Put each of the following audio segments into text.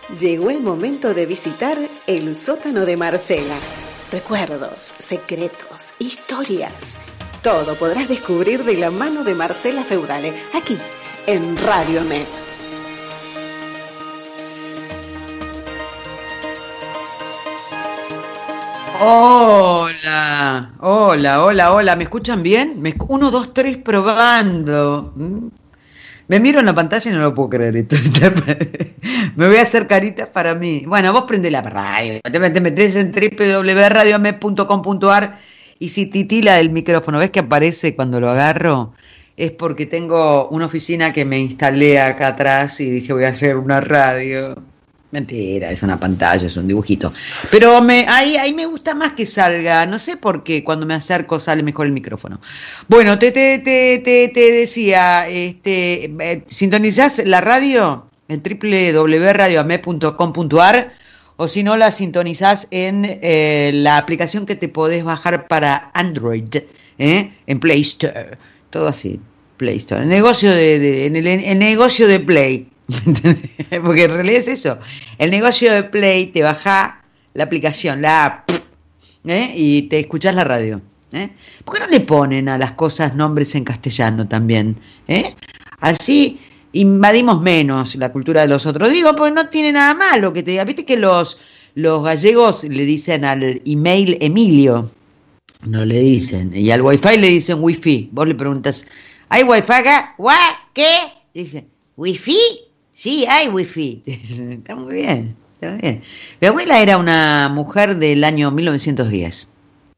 Llegó el momento de visitar el sótano de Marcela. Recuerdos, secretos, historias. Todo podrás descubrir de la mano de Marcela Feudale, aquí, en Radio Med. Hola, hola, ¿me escuchan bien? 1, 2, 3, probando. Me miro en la pantalla y no lo puedo creer esto. Me voy a hacer caritas para mí. Bueno, vos prende la radio, te metés en www.radiomed.com.ar y si titila el micrófono, ¿ves que aparece cuando lo agarro? Es porque tengo una oficina que me instalé acá atrás y dije voy a hacer una radio. Mentira, es una pantalla, es un dibujito. Pero ahí me gusta más que salga, no sé por qué cuando me acerco sale mejor el micrófono. Bueno, te decía, sintonizás la radio en www.radioame.com.ar o si no la sintonizás en la aplicación que te podés bajar para Android, en Play Store, todo así, Play Store, el negocio el negocio de Play. Porque en realidad es eso. El negocio de Play, te baja la aplicación, la app, y te escuchás la radio. ¿Por qué no le ponen a las cosas nombres en castellano también? Así invadimos menos la cultura de los otros. Digo, pues no tiene nada malo que te diga. Viste que los gallegos le dicen al email Emilio, no le dicen, y al wifi le dicen wifi. Vos le preguntas, ¿hay wifi acá? ¿Qué? Dice, ¿wifi? Sí, hay wifi. Está muy bien, está muy bien. Mi abuela era una mujer del año 1910.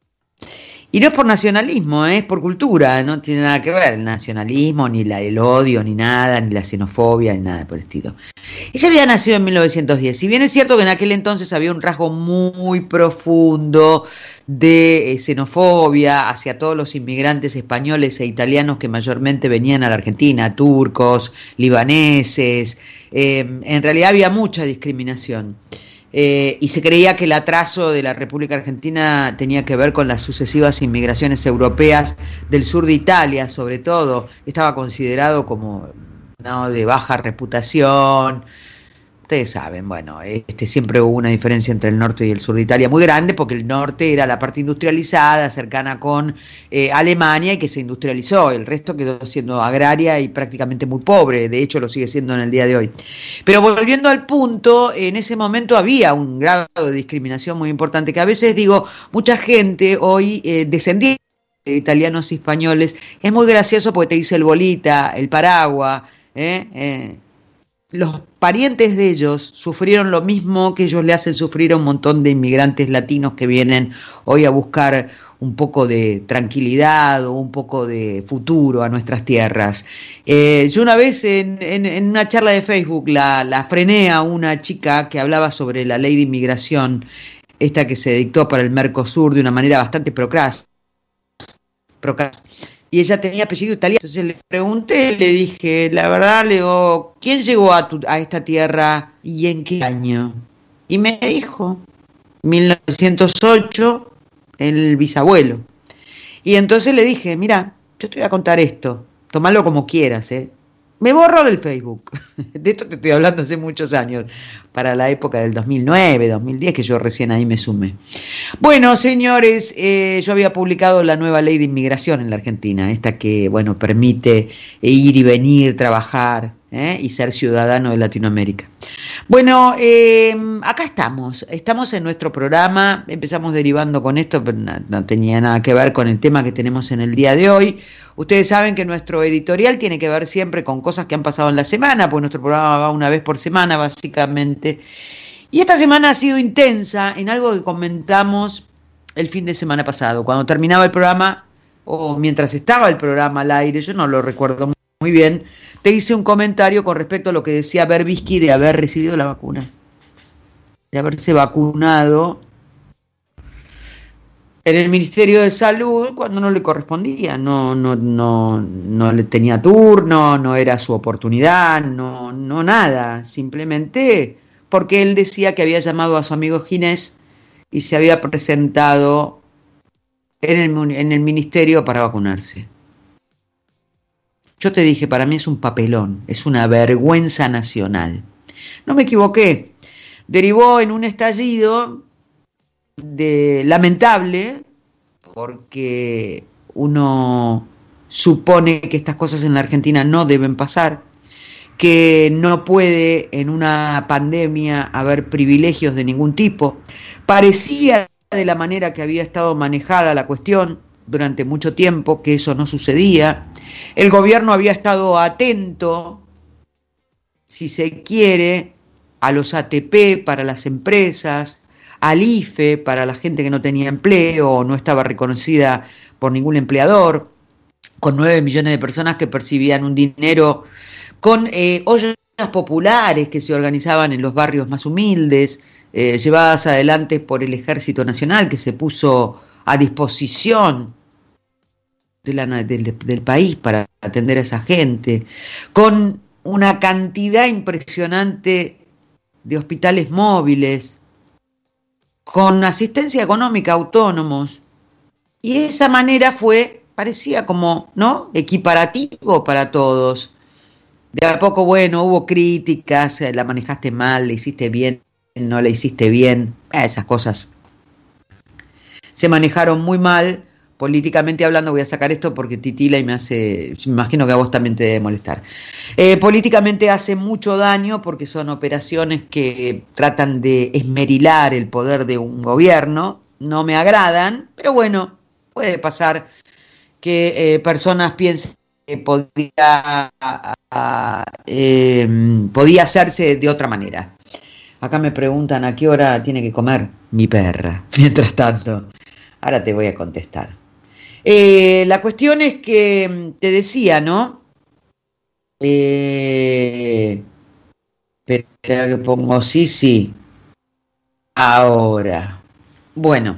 Y no es por nacionalismo, es por cultura, no tiene nada que ver el nacionalismo, ni el odio, ni nada, ni la xenofobia, ni nada por el estilo. Ella había nacido en 1910. Si bien es cierto que en aquel entonces había un rasgo muy profundo de xenofobia hacia todos los inmigrantes españoles e italianos que mayormente venían a la Argentina, turcos, libaneses, en realidad había mucha discriminación. Y se creía que el atraso de la República Argentina tenía que ver con las sucesivas inmigraciones europeas del sur de Italia, sobre todo. Estaba considerado como de baja reputación. Ustedes saben, bueno, siempre hubo una diferencia entre el norte y el sur de Italia muy grande, porque el norte era la parte industrializada, cercana con Alemania, y que se industrializó. El resto quedó siendo agraria y prácticamente muy pobre, de hecho lo sigue siendo en el día de hoy. Pero volviendo al punto, en ese momento había un grado de discriminación muy importante, que a veces digo, mucha gente hoy descendiente de italianos y españoles, es muy gracioso porque te dice el bolita, el paraguas, los parientes de ellos sufrieron lo mismo que ellos le hacen sufrir a un montón de inmigrantes latinos que vienen hoy a buscar un poco de tranquilidad o un poco de futuro a nuestras tierras. Yo una vez en una charla de Facebook la frené a una chica que hablaba sobre la ley de inmigración, esta que se dictó para el Mercosur de una manera bastante procras. Y ella tenía apellido italiano. Entonces le pregunté, le dije, la verdad, le digo, ¿quién llegó a esta tierra y en qué año? Y me dijo, 1908, el bisabuelo. Y entonces le dije, mira, yo te voy a contar esto, tomalo como quieras, Me borró del Facebook. De esto te estoy hablando hace muchos años, para la época del 2009, 2010, que yo recién ahí me sumé. Bueno, señores, yo había publicado la nueva ley de inmigración en la Argentina, esta que, bueno, permite ir y venir, trabajar, y ser ciudadano de Latinoamérica. Bueno, acá estamos en nuestro programa, empezamos derivando con esto, pero no tenía nada que ver con el tema que tenemos en el día de hoy. Ustedes saben que nuestro editorial tiene que ver siempre con cosas que han pasado en la semana, pues nuestro programa va una vez por semana, básicamente. Y esta semana ha sido intensa en algo que comentamos el fin de semana pasado, cuando terminaba el programa, o mientras estaba el programa al aire, yo no lo recuerdo muy bien, te hice un comentario con respecto a lo que decía Berbisky de haber recibido la vacuna, de haberse vacunado en el Ministerio de Salud cuando no le correspondía, no le tenía turno, no era su oportunidad, no nada, simplemente porque él decía que había llamado a su amigo Ginés y se había presentado en el ministerio para vacunarse. Yo te dije, para mí es un papelón, es una vergüenza nacional. No me equivoqué. derivó en un estallido lamentable, porque uno supone que estas cosas en la Argentina no deben pasar, que no puede en una pandemia haber privilegios de ningún tipo. Parecía, de la manera que había estado manejada la cuestión durante mucho tiempo, que eso no sucedía. El gobierno había estado atento, si se quiere, a los ATP para las empresas, al IFE para la gente que no tenía empleo o no estaba reconocida por ningún empleador, con 9 millones de personas que percibían un dinero, con ollas populares que se organizaban en los barrios más humildes, llevadas adelante por el Ejército Nacional, que se puso a disposición del país para atender a esa gente, con una cantidad impresionante de hospitales móviles, con asistencia económica a autónomos, y de esa manera parecía como, ¿no?, equiparativo para todos. De a poco, bueno, hubo críticas, la manejaste mal, la hiciste bien, no la hiciste bien, esas cosas se manejaron muy mal, políticamente hablando. Voy a sacar esto porque titila y me imagino que a vos también te debe molestar. Políticamente hace mucho daño porque son operaciones que tratan de esmerilar el poder de un gobierno, no me agradan, pero bueno, puede pasar que personas piensen que podía hacerse de otra manera. Acá me preguntan a qué hora tiene que comer mi perra. Mientras tanto, ahora te voy a contestar. La cuestión es que te decía, ¿no? Espera que pongo sí. Ahora. Bueno.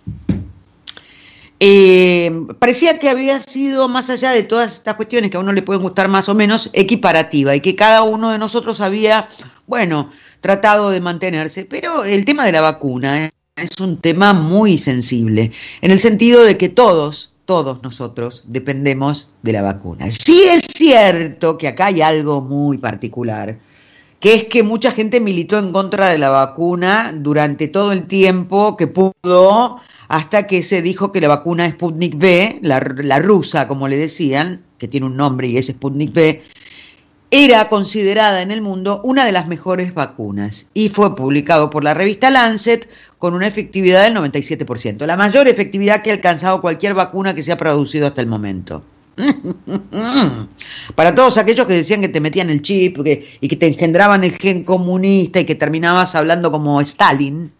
Parecía que había sido, más allá de todas estas cuestiones que a uno le pueden gustar más o menos, equiparativa, y que cada uno de nosotros había, bueno, tratado de mantenerse. Pero el tema de la vacuna es un tema muy sensible, en el sentido de que todos nosotros dependemos de la vacuna. Sí es cierto que acá hay algo muy particular, que es que mucha gente militó en contra de la vacuna durante todo el tiempo que pudo, hasta que se dijo que la vacuna Sputnik V, la rusa, como le decían, que tiene un nombre y es Sputnik V, era considerada en el mundo una de las mejores vacunas, y fue publicado por la revista Lancet con una efectividad del 97%, la mayor efectividad que ha alcanzado cualquier vacuna que se ha producido hasta el momento. Para todos aquellos que decían que te metían el chip y que te engendraban el gen comunista y que terminabas hablando como Stalin,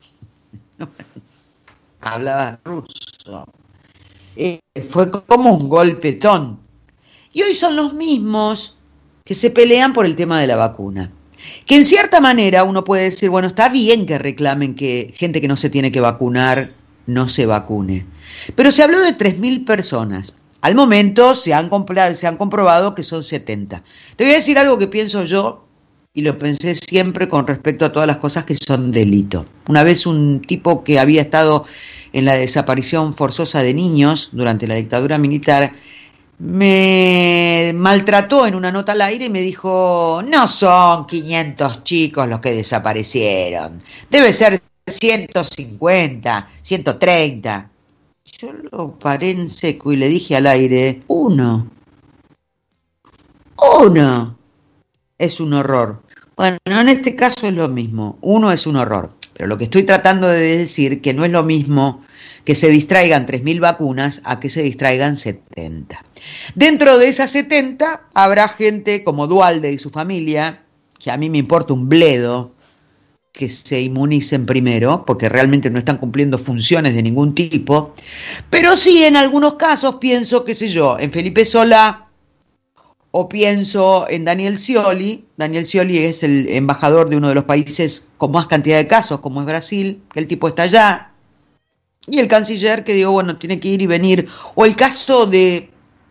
hablabas ruso, fue como un golpetón. Y hoy son los mismos que se pelean por el tema de la vacuna, que en cierta manera uno puede decir, bueno, está bien que reclamen que gente que no se tiene que vacunar no se vacune, pero se habló de 3.000 personas. Al momento se han comprobado que son 70. Te voy a decir algo que pienso yo, y lo pensé siempre con respecto a todas las cosas que son delito. Una vez un tipo que había estado en la desaparición forzosa de niños durante la dictadura militar me maltrató en una nota al aire y me dijo, no son 500 chicos los que desaparecieron, debe ser 150, 130. Yo lo paré en seco y le dije al aire, uno es un horror. Bueno, en este caso es lo mismo, uno es un horror, pero lo que estoy tratando de decir que no es lo mismo que se distraigan 3.000 vacunas a que se distraigan 70. Dentro de esas 70 habrá gente como Duhalde y su familia, que a mí me importa un bledo que se inmunicen primero, porque realmente no están cumpliendo funciones de ningún tipo, pero sí en algunos casos pienso, qué sé yo, en Felipe Solá, o pienso en Daniel Scioli. Daniel Scioli es el embajador de uno de los países con más cantidad de casos, como es Brasil, que el tipo está allá, y el canciller que digo, bueno, tiene que ir y venir, o el caso de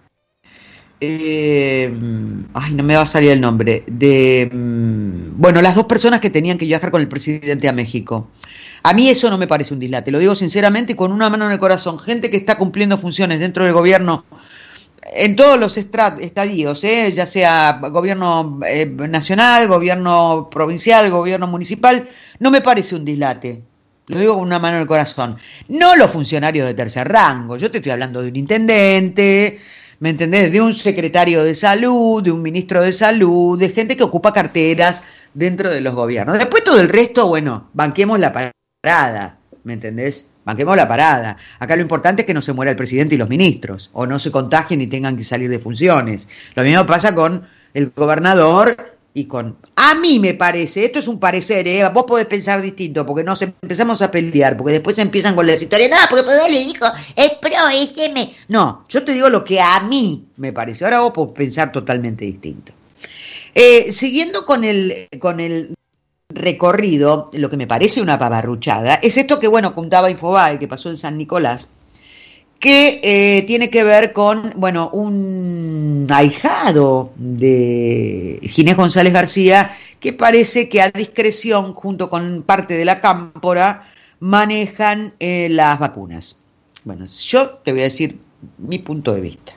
no me va a salir el nombre, bueno, las dos personas que tenían que viajar con el presidente a México. A mí eso no me parece un dislate, lo digo sinceramente y con una mano en el corazón. Gente que está cumpliendo funciones dentro del gobierno en todos los estadios, ya sea gobierno nacional, gobierno provincial, gobierno municipal, no me parece un dislate. Lo digo con una mano en el corazón. No los funcionarios de tercer rango. Yo te estoy hablando de un intendente, ¿me entendés? De un secretario de salud, de un ministro de salud, de gente que ocupa carteras dentro de los gobiernos. Después todo el resto, bueno, banquemos la parada, ¿me entendés? Banquemos la parada. Acá lo importante es que no se muera el presidente y los ministros, o no se contagien y tengan que salir de funciones. Lo mismo pasa con el gobernador y con... A mí me parece, esto es un parecer, vos podés pensar distinto, porque nos empezamos a pelear, porque después empiezan con las historias, no, porque le dijo, es pro, es M. No, yo te digo lo que a mí me parece, ahora vos podés pensar totalmente distinto. Siguiendo con el recorrido, lo que me parece una pavarruchada, es esto que, bueno, contaba Infobae, que pasó en San Nicolás, que tiene que ver con, bueno, un ahijado de Ginés González García, que parece que a discreción, junto con parte de la cámpora, manejan las vacunas. Bueno, yo te voy a decir mi punto de vista.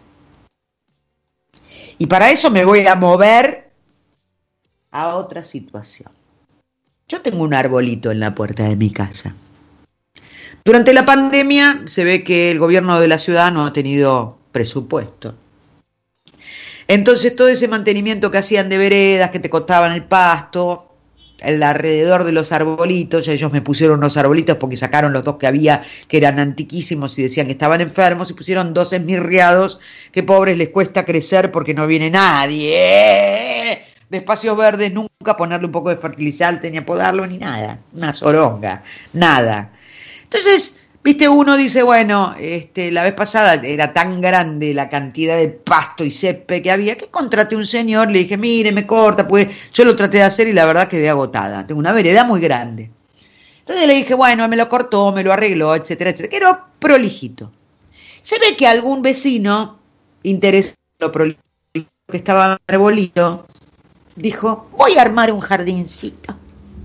Y para eso me voy a mover a otra situación. Yo tengo un arbolito en la puerta de mi casa. Durante la pandemia se ve que el gobierno de la ciudad no ha tenido presupuesto. Entonces todo ese mantenimiento que hacían de veredas, que te cortaban el pasto, alrededor de los arbolitos, ellos me pusieron unos arbolitos porque sacaron los dos que había, que eran antiquísimos y decían que estaban enfermos, y pusieron dos esmirriados, que pobres les cuesta crecer porque no viene nadie. De espacios verdes, nunca ponerle un poco de fertilizante, ni apodarlo, ni nada. Una zoronga, nada. Entonces, viste, uno dice, bueno, la vez pasada era tan grande la cantidad de pasto y césped que había, que contraté un señor, le dije, mire, me corta, pues yo lo traté de hacer y la verdad quedé agotada. Tengo una vereda muy grande. Entonces le dije, bueno, me lo cortó, me lo arregló, etcétera, etcétera. Quedó prolijito. Se ve que algún vecino interesado en lo prolijito que estaba arbolito, dijo, voy a armar un jardincito.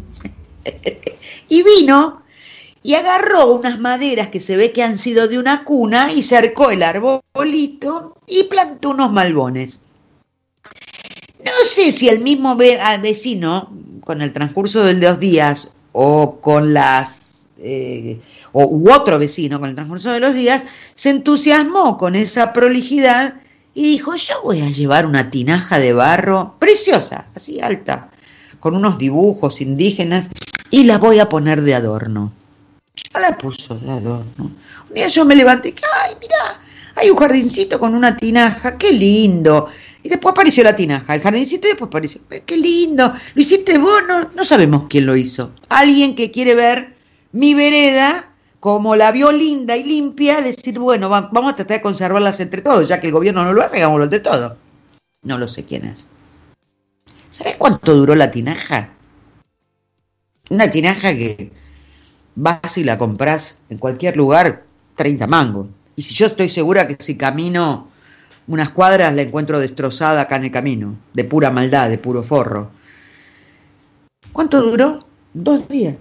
Y vino y agarró unas maderas que se ve que han sido de una cuna y cercó el arbolito y plantó unos malbones. No sé si el mismo vecino, con el transcurso de los días, u otro vecino con el transcurso de los días, se entusiasmó con esa prolijidad y dijo, yo voy a llevar una tinaja de barro preciosa, así alta, con unos dibujos indígenas, y la voy a poner de adorno. Ya la puso de adorno. Un día yo me levanté y dije, ay, mirá, hay un jardincito con una tinaja, qué lindo. Y después apareció la tinaja, el jardincito, y después apareció, qué lindo, lo hiciste vos, no sabemos quién lo hizo. Alguien que quiere ver mi vereda, como la vio linda y limpia, decir, bueno, vamos a tratar de conservarlas entre todos, ya que el gobierno no lo hace, hagámoslo entre todos. No lo sé quién es. ¿Sabés cuánto duró la tinaja? Una tinaja que vas y la comprás en cualquier lugar, 30 mangos. Y si yo estoy segura que si camino unas cuadras la encuentro destrozada acá en el camino, de pura maldad, de puro forro. ¿Cuánto duró? 2 días.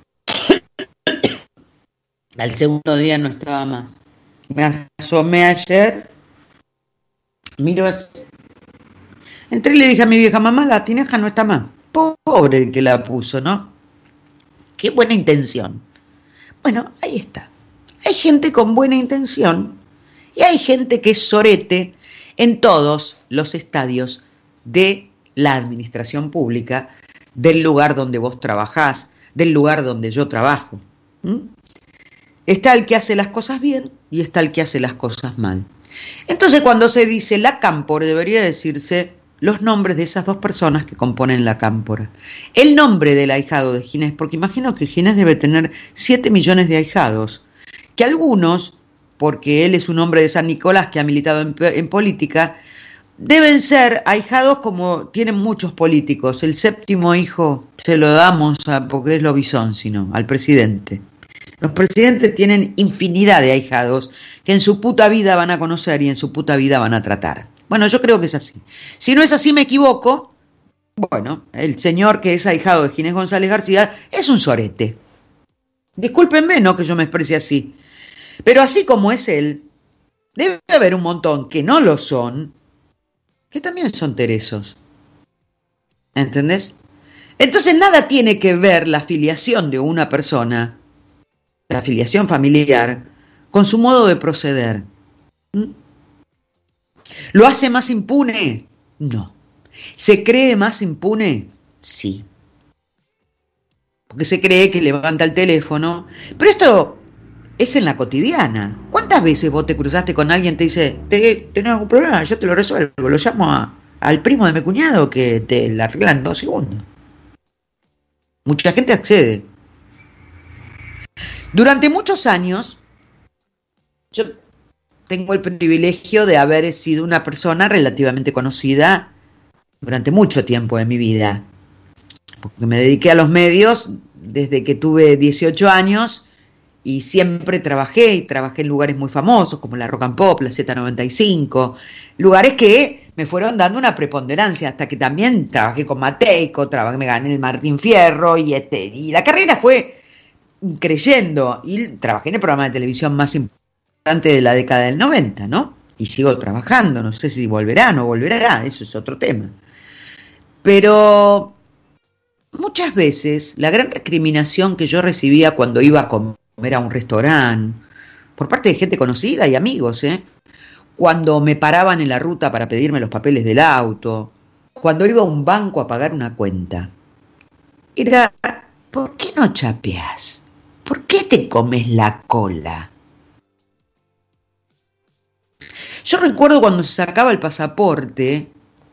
Al segundo día no estaba más. Me asomé ayer, miro así. Entré y le dije a mi vieja, mamá, la tinaja no está más. Pobre el que la puso, ¿no? Qué buena intención. Bueno, ahí está. Hay gente con buena intención y hay gente que es sorete en todos los estadios de la administración pública, del lugar donde vos trabajás, del lugar donde yo trabajo. Está el que hace las cosas bien y está el que hace las cosas mal. Entonces, cuando se dice la cámpora, debería decirse los nombres de esas dos personas que componen la cámpora. El nombre del ahijado de Ginés, porque imagino que Ginés debe tener 7 millones de ahijados, que algunos, porque él es un hombre de San Nicolás que ha militado en política, deben ser ahijados como tienen muchos políticos. El 7º hijo se lo damos porque es Lobizón, al presidente. Los presidentes tienen infinidad de ahijados que en su puta vida van a conocer y en su puta vida van a tratar. Bueno, yo creo que es así. Si no es así, me equivoco. Bueno, el señor que es ahijado de Ginés González García es un sorete. Discúlpenme, no que yo me exprese así. Pero así como es él, debe haber un montón que no lo son, que también son teresos. ¿Entendés? Entonces nada tiene que ver la filiación de una persona, la filiación familiar, con su modo de proceder. ¿Lo hace más impune? No. ¿Se cree más impune? Sí. Porque se cree que levanta el teléfono. Pero esto es en la cotidiana. ¿Cuántas veces vos te cruzaste con alguien y te dice, ¿tenés algún problema? Yo te lo resuelvo. Lo llamo al primo de mi cuñado que te la arregla en 2 segundos. Mucha gente accede. Durante muchos años, yo tengo el privilegio de haber sido una persona relativamente conocida durante mucho tiempo de mi vida. Porque me dediqué a los medios desde que tuve 18 años y siempre trabajé en lugares muy famosos como la Rock and Pop, la Z95, lugares que me fueron dando una preponderancia, hasta que también trabajé con Mateico, me gané el Martín Fierro y la carrera fue creyendo y trabajé en el programa de televisión más importante de la década del 90, ¿no? Y sigo trabajando, no sé si volverá o no volverá, eso es otro tema. Pero muchas veces la gran recriminación que yo recibía cuando iba a comer a un restaurante, por parte de gente conocida y amigos, cuando me paraban en la ruta para pedirme los papeles del auto, cuando iba a un banco a pagar una cuenta, era, ¿por qué no chapeás? ¿Por qué te comes la cola? Yo recuerdo cuando se sacaba el pasaporte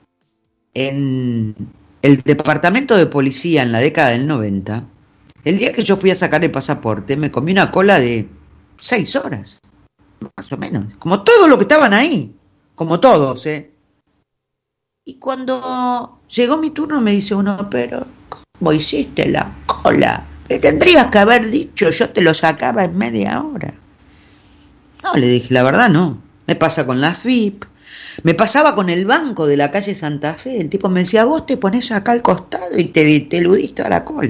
en el departamento de policía en la década del 90, el día que yo fui a sacar el pasaporte me comí una cola de 6 horas, más o menos, como todos los que estaban ahí, como todos, Y cuando llegó mi turno me dice uno, pero ¿cómo hiciste la cola? Me tendrías que haber dicho, yo te lo sacaba en media hora. No, le dije, la verdad no, me pasa con la FIP. Me pasaba con el banco de la calle Santa Fe. El tipo me decía, vos te pones acá al costado y te eludiste a la cola.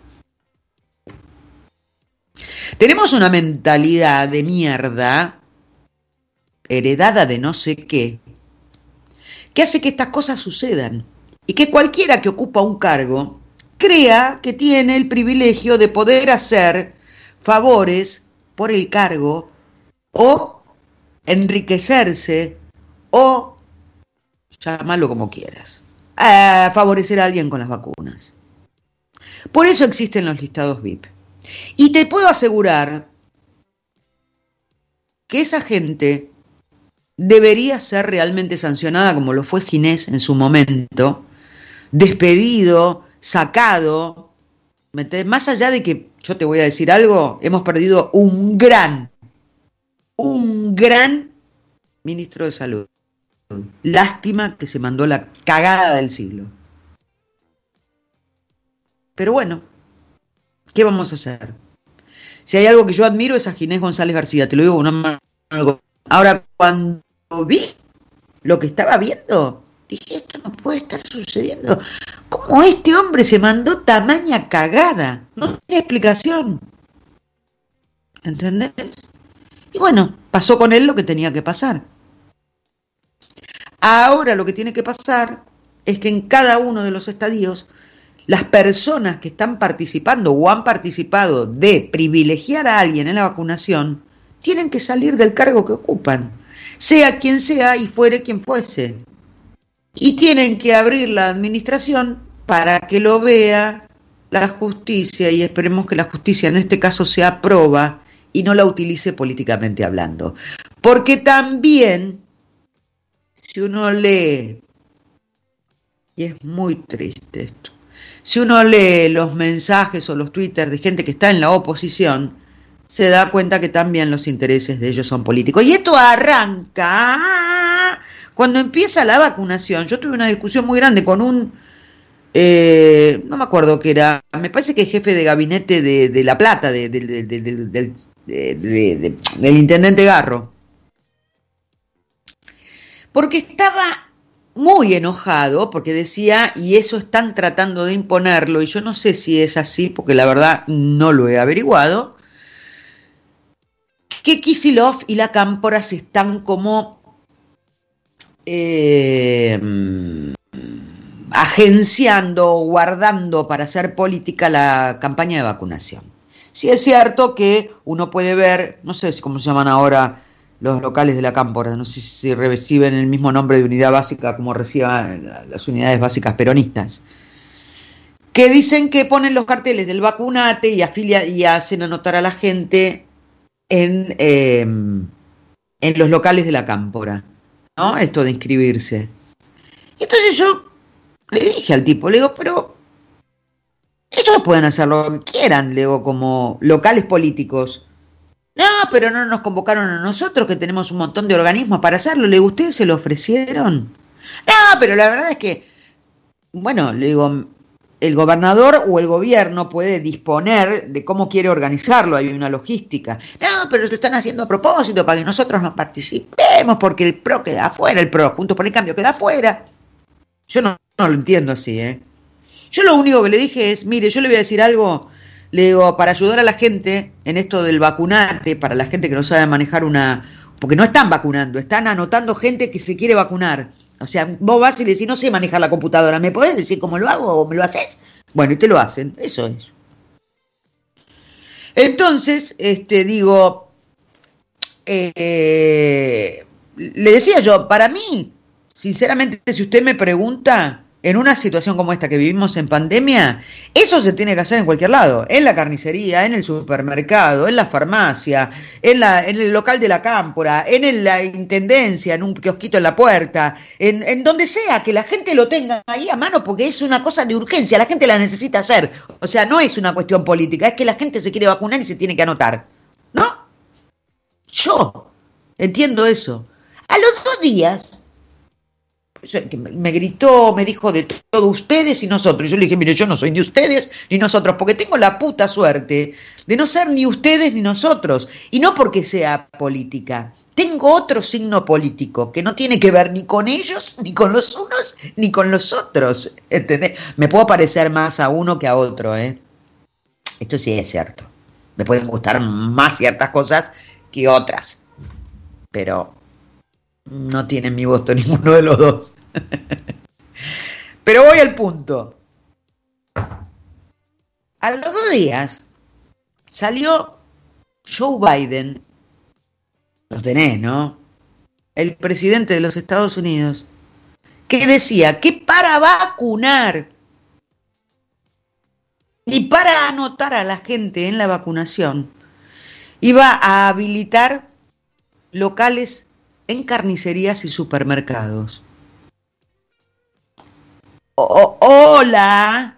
Tenemos una mentalidad de mierda, heredada de no sé qué, que hace que estas cosas sucedan. Y que cualquiera que ocupa un cargo crea que tiene el privilegio de poder hacer favores por el cargo o enriquecerse o, llámalo como quieras, favorecer a alguien con las vacunas. Por eso existen los listados VIP. Y te puedo asegurar que esa gente debería ser realmente sancionada como lo fue Ginés en su momento, despedido, sacado. Más allá de que, yo te voy a decir algo, hemos perdido un gran ministro de Salud. Lástima que se mandó la cagada del siglo. Pero bueno, ¿qué vamos a hacer? Si hay algo que yo admiro es a Ginés González García, te lo digo con una mano. Ahora, cuando vi lo que estaba viendo, dije, esto no puede estar sucediendo. ¿Cómo este hombre se mandó tamaña cagada? No tiene explicación. ¿Entendés? Y bueno, pasó con él lo que tenía que pasar. Ahora lo que tiene que pasar es que en cada uno de los estadios las personas que están participando o han participado de privilegiar a alguien en la vacunación tienen que salir del cargo que ocupan, sea quien sea y fuere quien fuese. Y tienen que abrir la administración para que lo vea la justicia y esperemos que la justicia en este caso se aproba y no la utilice políticamente hablando. Porque también, si uno lee, y es muy triste esto, si uno lee los mensajes o los twitters de gente que está en la oposición, se da cuenta que también los intereses de ellos son políticos. Y esto arranca cuando empieza la vacunación. Yo tuve una discusión muy grande con un, no me acuerdo qué era, me parece que es jefe de gabinete de La Plata, del intendente Garro. Porque estaba muy enojado, porque decía, y eso están tratando de imponerlo, y yo no sé si es así, porque la verdad no lo he averiguado, que Kicillof y la Cámpora se están como agenciando, guardando para hacer política la campaña de vacunación. Sí es cierto que uno puede ver, no sé cómo se llaman ahora los locales de la Cámpora, no sé si reciben el mismo nombre de unidad básica como reciban las unidades básicas peronistas, que dicen que ponen los carteles del vacunate y hacen anotar a la gente en los locales de la Cámpora, ¿no? Esto de inscribirse. Entonces yo le dije al tipo, le digo, pero ellos pueden hacer lo que quieran, le digo, como locales políticos. No, pero no nos convocaron a nosotros, que tenemos un montón de organismos para hacerlo. Le digo, ¿ustedes se lo ofrecieron? No, pero la verdad es que, bueno, le digo, el gobernador o el gobierno puede disponer de cómo quiere organizarlo, hay una logística. No, pero lo están haciendo a propósito para que nosotros no participemos, porque el PRO queda afuera, el PRO, Juntos por el Cambio, queda afuera. Yo no lo entiendo así, ¿eh? Yo lo único que le dije es, mire, yo le voy a decir algo, le digo, para ayudar a la gente en esto del vacunate, para la gente que no sabe manejar porque no están vacunando, están anotando gente que se quiere vacunar. O sea, vos vas y le decís, no sé manejar la computadora, ¿me podés decir cómo lo hago o me lo haces? Bueno, y te lo hacen, eso es. Entonces, digo, le decía yo, para mí, sinceramente, si usted me pregunta, en una situación como esta que vivimos en pandemia, eso se tiene que hacer en cualquier lado, en la carnicería, en el supermercado, en la farmacia, en el local de la Cámpora, en la intendencia, en un kiosquito en la puerta, en donde sea, que la gente lo tenga ahí a mano, porque es una cosa de urgencia, la gente la necesita hacer. O sea, no es una cuestión política, es que la gente se quiere vacunar y se tiene que anotar, ¿no? Yo entiendo eso. A los 2 días... me gritó, me dijo de todo ustedes y nosotros. Yo le dije, mire, yo no soy ni ustedes ni nosotros, porque tengo la puta suerte de no ser ni ustedes ni nosotros. Y no porque sea política. Tengo otro signo político que no tiene que ver ni con ellos, ni con los unos, ni con los otros. ¿Entendés? Me puedo parecer más a uno que a otro, ¿eh? Esto sí es cierto. Me pueden gustar más ciertas cosas que otras. Pero... no tienen mi voto ninguno de los dos. Pero voy al punto. A los 2 días salió Joe Biden, lo tenés, ¿no? El presidente de los Estados Unidos, que decía que para vacunar y para anotar a la gente en la vacunación iba a habilitar locales en carnicerías y supermercados. Hola.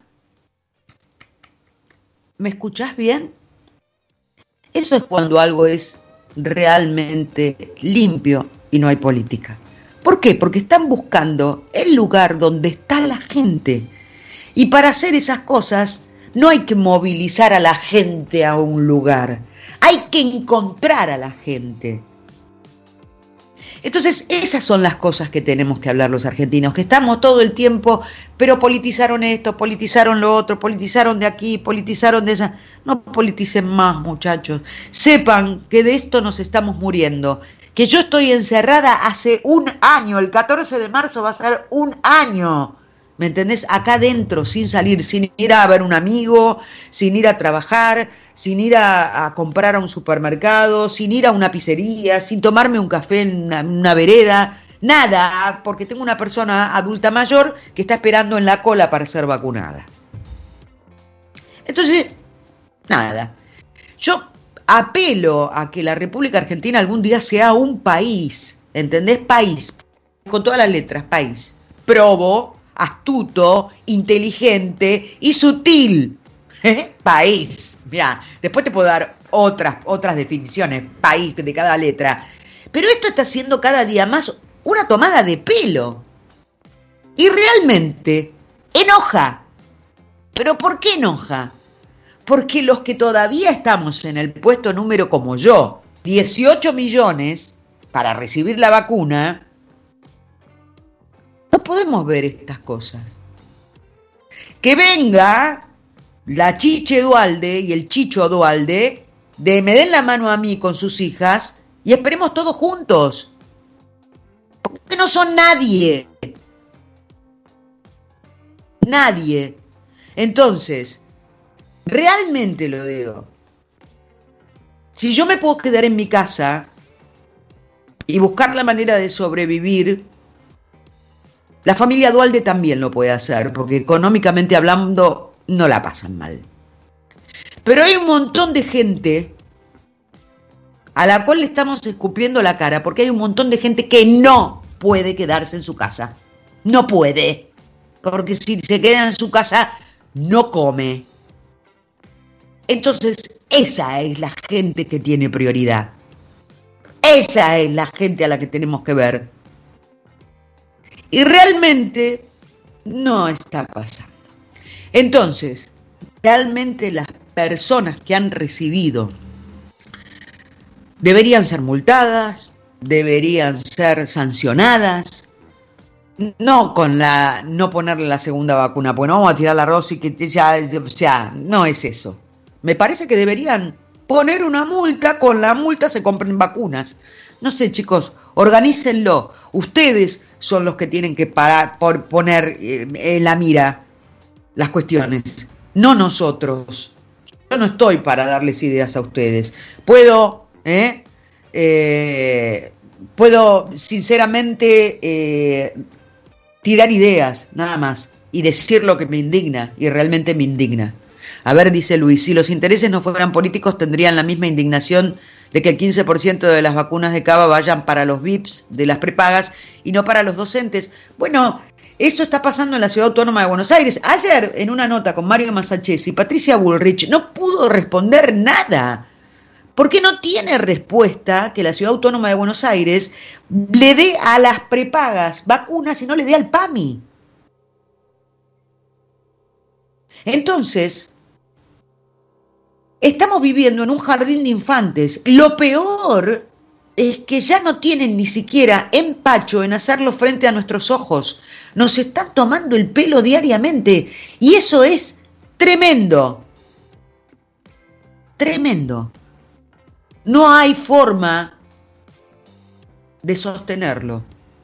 ¿Me escuchás bien? Eso es cuando algo es realmente limpio y no hay política. ¿Por qué? Porque están buscando el lugar donde está la gente. Y para hacer esas cosas no hay que movilizar a la gente a un lugar. Hay que encontrar a la gente. Entonces, esas son las cosas que tenemos que hablar los argentinos, que estamos todo el tiempo, pero politizaron esto, politizaron lo otro, politizaron de aquí, politizaron de allá. No politicen más, muchachos. Sepan que de esto nos estamos muriendo. Que yo estoy encerrada hace 1 año, el 14 de marzo va a ser 1 año. ¿Me entendés? Acá adentro, sin salir, sin ir a ver un amigo, sin ir a trabajar, sin ir a comprar a un supermercado, sin ir a una pizzería, sin tomarme un café en una vereda, nada, porque tengo una persona adulta mayor que está esperando en la cola para ser vacunada. Entonces, nada, yo apelo a que la República Argentina algún día sea un país, ¿entendés? País, con todas las letras, país, probo, astuto, inteligente y sutil. País. Mirá, después te puedo dar otras definiciones, país de cada letra. Pero esto está siendo cada día más una tomada de pelo. Y realmente enoja. ¿Pero por qué enoja? Porque los que todavía estamos en el puesto número como yo, 18 millones para recibir la vacuna, no podemos ver estas cosas. Que venga la Chiche Dualde y el Chicho Dualde de me den la mano a mí con sus hijas y esperemos todos juntos. Porque no son nadie. Nadie. Entonces, realmente lo digo. Si yo me puedo quedar en mi casa y buscar la manera de sobrevivir, la familia Duhalde también lo puede hacer, porque económicamente hablando no la pasan mal. Pero hay un montón de gente a la cual le estamos escupiendo la cara, porque hay un montón de gente que no puede quedarse en su casa. No puede. Porque si se queda en su casa, no come. Entonces, esa es la gente que tiene prioridad. Esa es la gente a la que tenemos que ver. Y realmente no está pasando. Entonces, realmente las personas que han recibido deberían ser multadas, deberían ser sancionadas, no ponerle la segunda vacuna, pues no vamos a tirar la rosa y que ya, no es eso. Me parece que deberían poner una multa, con la multa se compren vacunas. No sé, chicos, organícenlo. Ustedes son los que tienen que poner en la mira las cuestiones, no nosotros. Yo no estoy para darles ideas a ustedes. Puedo sinceramente tirar ideas, nada más, y decir lo que me indigna, y realmente me indigna. A ver, dice Luis, si los intereses no fueran políticos tendrían la misma indignación de que el 15% de las vacunas de Cava vayan para los VIPs de las prepagas y no para los docentes. Bueno, eso está pasando en la Ciudad Autónoma de Buenos Aires. Ayer, en una nota con Mario Masachesi, Patricia Bullrich no pudo responder nada, porque no tiene respuesta que la Ciudad Autónoma de Buenos Aires le dé a las prepagas vacunas y no le dé al PAMI. Entonces, estamos viviendo en un jardín de infantes. Lo peor es que ya no tienen ni siquiera empacho en hacerlo frente a nuestros ojos. Nos están tomando el pelo diariamente y eso es tremendo. Tremendo. No hay forma de sostenerlo.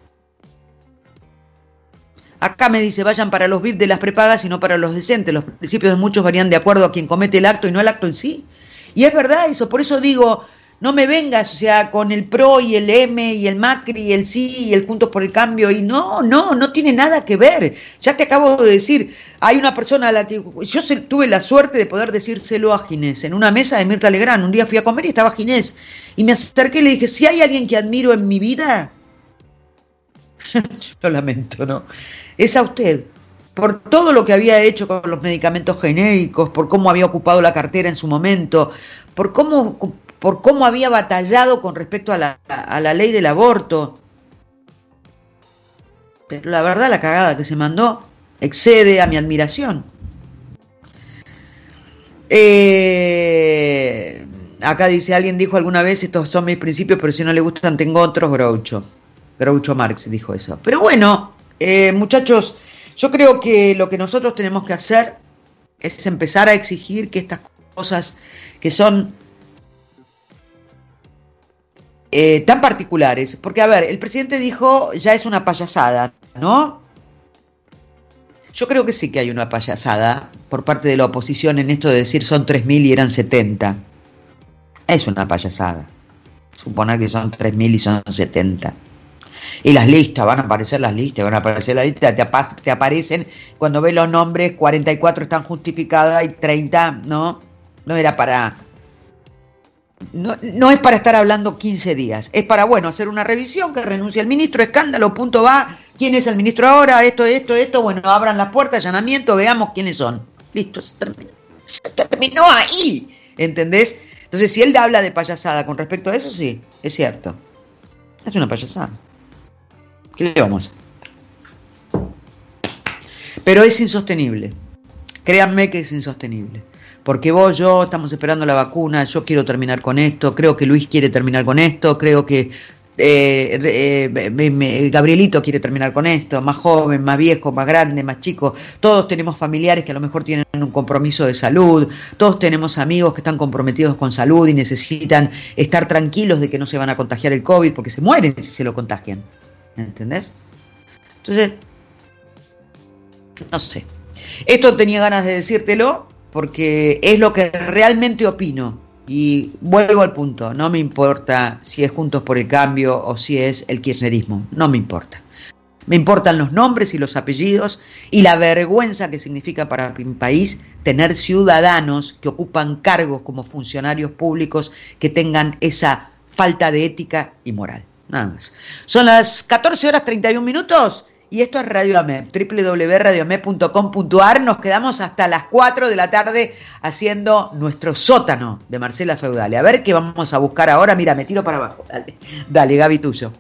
Acá me dice, vayan para los VIP de las prepagas y no para los decentes. Los principios de muchos varían de acuerdo a quien comete el acto y no al acto en sí. Y es verdad eso, por eso digo, no me vengas, o sea, con el PRO y el M y el Macri y el sí y el Juntos por el Cambio. Y no tiene nada que ver. Ya te acabo de decir, hay una persona a la que yo tuve la suerte de poder decírselo a Ginés en una mesa de Mirta Legrand. Un día fui a comer y estaba Ginés. Y me acerqué y le dije, si hay alguien que admiro en mi vida, yo lamento, ¿no? Es a usted, por todo lo que había hecho con los medicamentos genéricos, por cómo había ocupado la cartera en su momento, por cómo había batallado con respecto a la ley del aborto. Pero la verdad, la cagada que se mandó excede a mi admiración. Acá dice, alguien dijo alguna vez, estos son mis principios, pero si no le gustan tengo otros. Groucho Marx dijo eso. Pero bueno, muchachos, yo creo que lo que nosotros tenemos que hacer es empezar a exigir que estas cosas que son tan particulares, porque a ver, el presidente dijo ya es una payasada, ¿no? Yo creo que sí que hay una payasada por parte de la oposición en esto de decir son 3.000 y eran 70. Es una payasada suponer que son 3.000 y son 70. Y las listas, van a aparecer las listas, te aparecen, cuando ves los nombres, 44 están justificadas y 30, no era para... No es para estar hablando 15 días, es para, hacer una revisión, que renuncie el ministro, escándalo, punto va, quién es el ministro ahora, esto, abran las puertas, allanamiento, veamos quiénes son. Listo, se terminó ahí, ¿entendés? Entonces, si él habla de payasada con respecto a eso, sí, es cierto, es una payasada. ¿Qué le vamos a hacer? Pero es insostenible, créanme que es insostenible. Porque yo estamos esperando la vacuna, yo quiero terminar con esto, creo que Luis quiere terminar con esto, creo que Gabrielito quiere terminar con esto, más joven, más viejo, más grande, más chico, todos tenemos familiares que a lo mejor tienen un compromiso de salud, todos tenemos amigos que están comprometidos con salud y necesitan estar tranquilos de que no se van a contagiar el COVID porque se mueren si se lo contagian, ¿entendés? Entonces, no sé, esto tenía ganas de decírtelo porque es lo que realmente opino. Y vuelvo al punto, no me importa si es Juntos por el Cambio o si es el kirchnerismo, no me importa. Me importan los nombres y los apellidos y la vergüenza que significa para mi país tener ciudadanos que ocupan cargos como funcionarios públicos que tengan esa falta de ética y moral. Nada más. Son las 14:31 y esto es Radio AMEP, www.radioamep.com.ar. Nos quedamos hasta las 4 de la tarde haciendo nuestro sótano de Marcela Feudale. A ver qué vamos a buscar ahora. Mira, me tiro para abajo. Dale, dale, Gaby, tuyo.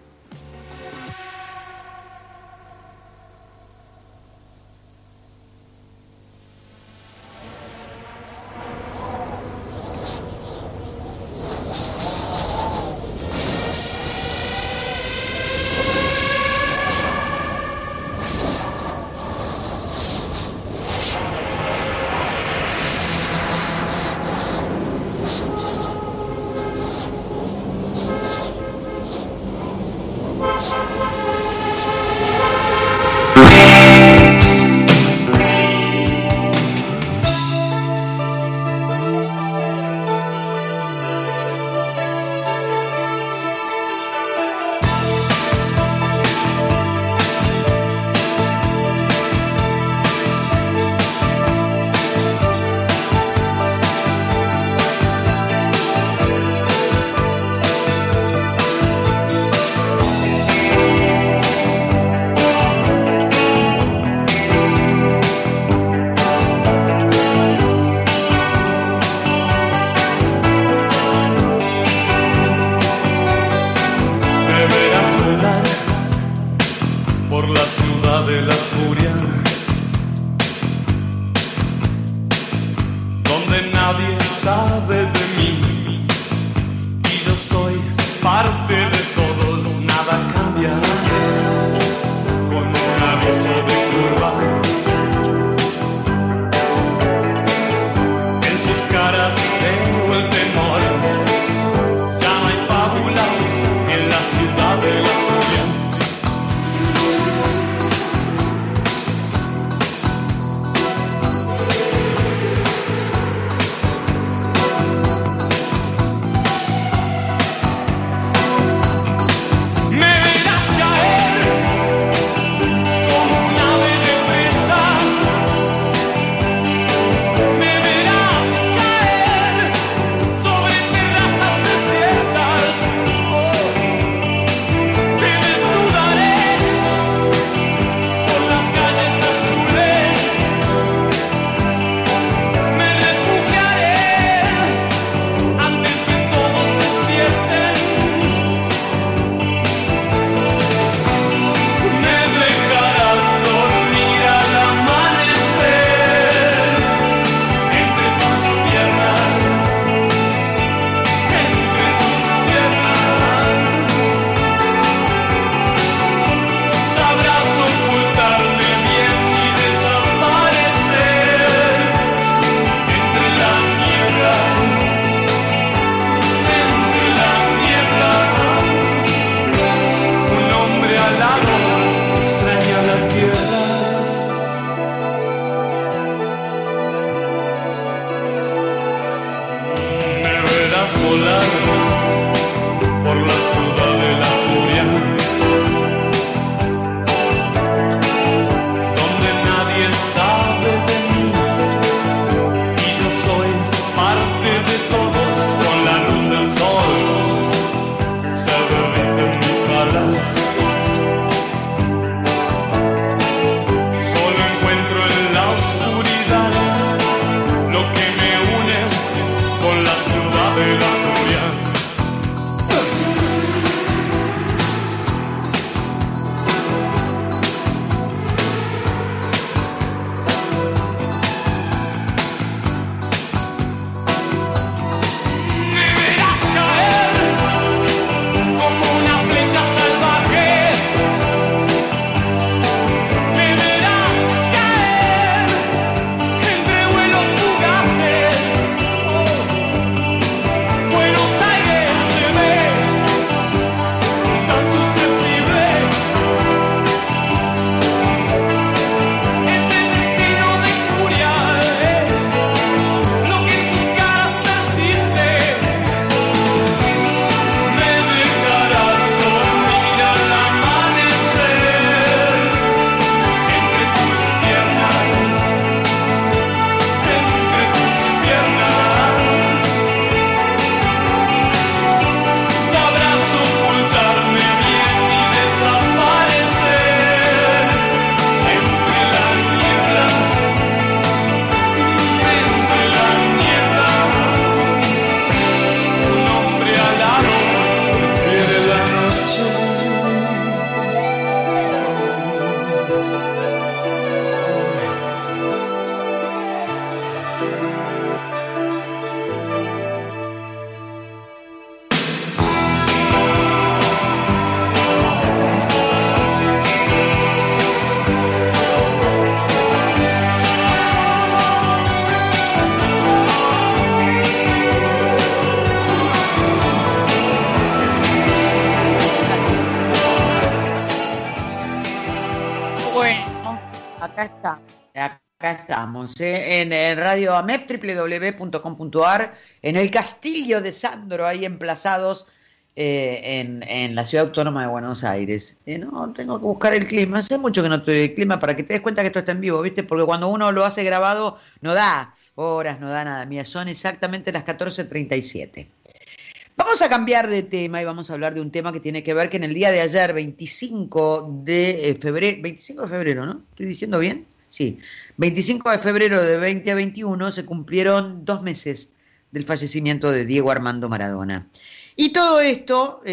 Bueno, acá estamos, en Radio AMEP, www.com.ar, en el Castillo de Sandro, ahí emplazados en la Ciudad Autónoma de Buenos Aires. No, tengo que buscar el clima, hace mucho que no estoy el clima para que te des cuenta que esto está en vivo, ¿viste? Porque cuando uno lo hace grabado no da horas, no da nada. Mira, son exactamente las 14:37. Vamos a cambiar de tema y vamos a hablar de un tema que tiene que ver que en el día de ayer, 25 de febrero, ¿no? ¿Estoy diciendo bien? Sí, 25 de febrero de 2021 se cumplieron 2 meses del fallecimiento de Diego Armando Maradona. Y todo esto,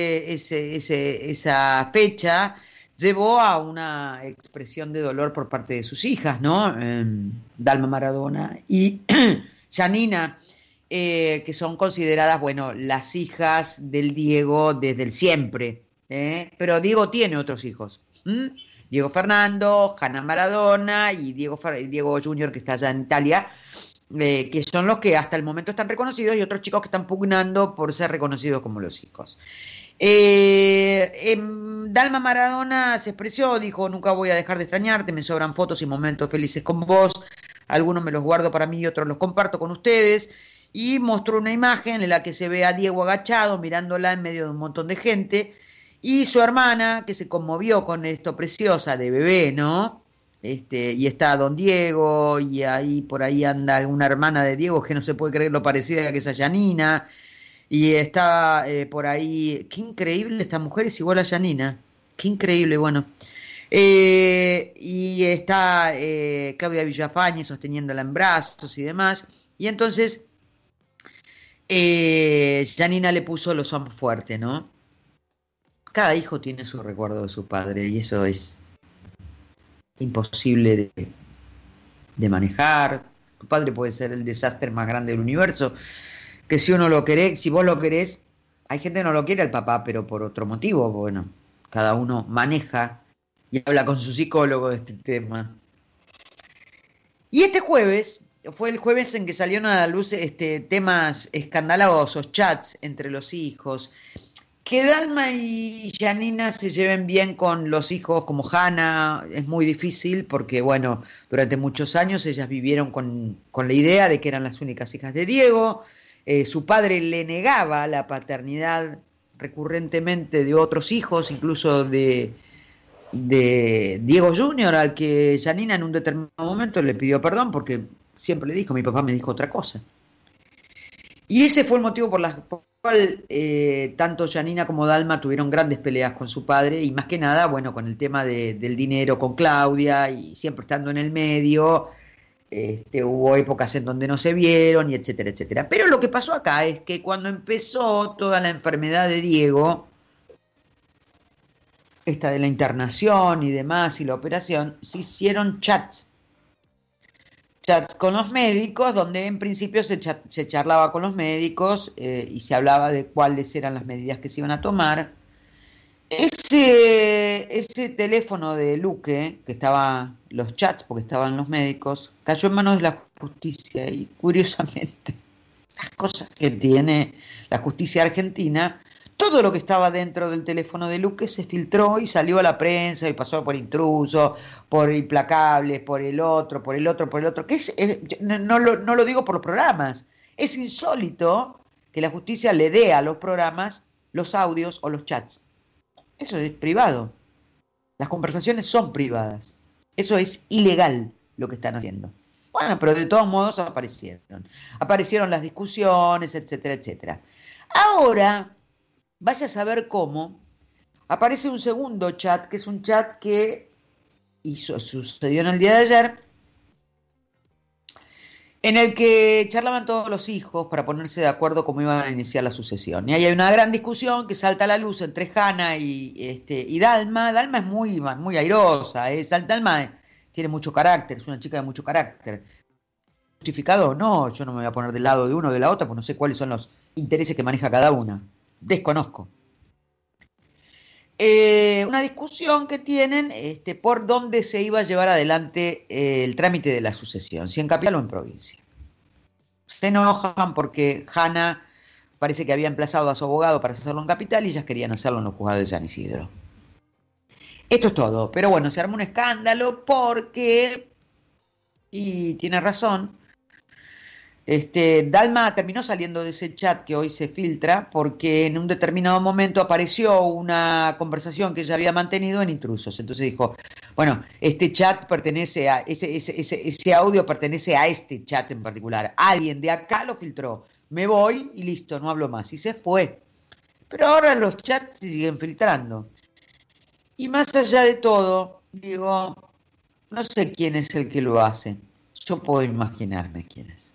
esa fecha, llevó a una expresión de dolor por parte de sus hijas, ¿no? Dalma Maradona y Janina, que son consideradas, bueno, las hijas del Diego desde el siempre. Pero Diego tiene otros hijos. Diego Fernando, Hanna Maradona y Diego Junior, que está allá en Italia, que son los que hasta el momento están reconocidos, y otros chicos que están pugnando por ser reconocidos como los hijos. Dalma Maradona se expresó, dijo: nunca voy a dejar de extrañarte, me sobran fotos y momentos felices con vos, algunos me los guardo para mí y otros los comparto con ustedes. Y mostró una imagen en la que se ve a Diego agachado mirándola en medio de un montón de gente, y su hermana, que se conmovió con esto, preciosa de bebé, ¿no? Y está don Diego, y ahí por ahí anda una hermana de Diego que no se puede creer lo parecida que es a Janina, y está por ahí, qué increíble, esta mujer es igual a Janina, qué increíble, bueno. Y está Claudia Villafañe sosteniéndola en brazos y demás, y entonces Janina le puso los hombros fuertes, ¿no? Cada hijo tiene su recuerdo de su padre y eso es imposible de manejar. Tu padre puede ser el desastre más grande del universo, que si uno lo querés, si vos lo querés, hay gente que no lo quiere al papá, pero por otro motivo, bueno, cada uno maneja y habla con su psicólogo de este tema. Y este jueves fue el jueves en que salieron a la luz temas escandalosos, chats entre los hijos. Que Dalma y Janina se lleven bien con los hijos como Hanna es muy difícil porque, bueno, durante muchos años ellas vivieron con la idea de que eran las únicas hijas de Diego. Su padre le negaba la paternidad recurrentemente de otros hijos, incluso de Diego Junior, al que Janina en un determinado momento le pidió perdón porque siempre le dijo: mi papá me dijo otra cosa. Y ese fue el motivo por el cual tanto Janina como Dalma tuvieron grandes peleas con su padre, y más que nada, bueno, con el tema del dinero con Claudia, y siempre estando en el medio. Hubo épocas en donde no se vieron, y etcétera, etcétera. Pero lo que pasó acá es que cuando empezó toda la enfermedad de Diego, esta de la internación y demás, y la operación, se hicieron chats con los médicos, donde en principio se charlaba con los médicos y se hablaba de cuáles eran las medidas que se iban a tomar. Ese teléfono de Luque, que estaba, los chats, porque estaban los médicos, cayó en manos de la justicia, y curiosamente, las cosas que tiene la justicia argentina, todo lo que estaba dentro del teléfono de Luque se filtró y salió a la prensa y pasó por Intruso, por Implacables, por el otro, que no lo digo por los programas. Es insólito que la justicia le dé a los programas los audios o los chats. Eso es privado. Las conversaciones son privadas. Eso es ilegal lo que están haciendo. Bueno, pero de todos modos aparecieron. Aparecieron las discusiones, etcétera, etcétera. Ahora, vaya a saber cómo, aparece un segundo chat, que es un chat que sucedió en el día de ayer, en el que charlaban todos los hijos para ponerse de acuerdo cómo iban a iniciar la sucesión. Y ahí hay una gran discusión que salta a la luz entre Hanna y Dalma. Dalma es muy airosa, Dalma tiene mucho carácter, es una chica de mucho carácter. ¿Justificado? No, yo no me voy a poner del lado de uno o de la otra, porque no sé cuáles son los intereses que maneja cada una. Desconozco. Una discusión que tienen por dónde se iba a llevar adelante el trámite de la sucesión, si en capital o en provincia. Se enojan porque Hanna parece que había emplazado a su abogado para hacerlo en capital y ellas querían hacerlo en los juzgados de San Isidro. Esto es todo. Pero bueno, se armó un escándalo porque, y tiene razón, Dalma terminó saliendo de ese chat que hoy se filtra porque en un determinado momento apareció una conversación que ella había mantenido en Intrusos. Entonces dijo, bueno, este chat pertenece a, ese audio pertenece a este chat en particular. Alguien de acá lo filtró. Me voy y listo, no hablo más. Y se fue. Pero ahora los chats se siguen filtrando. Y más allá de todo, digo, no sé quién es el que lo hace. Yo puedo imaginarme quién es.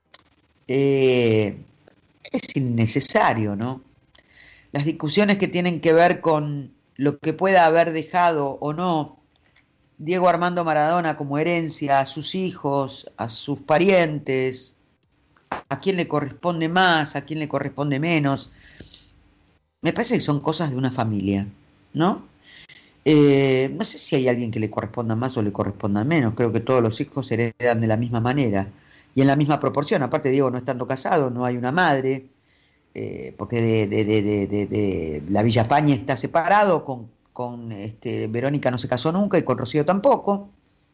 Es innecesario, ¿no? Las discusiones que tienen que ver con lo que pueda haber dejado o no Diego Armando Maradona como herencia a sus hijos, a sus parientes, a quién le corresponde más, a quién le corresponde menos. Me parece que son cosas de una familia, ¿no? No sé si hay alguien que le corresponda más o le corresponda menos. Creo que todos los hijos se heredan de la misma manera y en la misma proporción. Aparte, Diego no estando casado, no hay una madre, porque de la Villa España está separado, con Verónica no se casó nunca y con Rocío tampoco.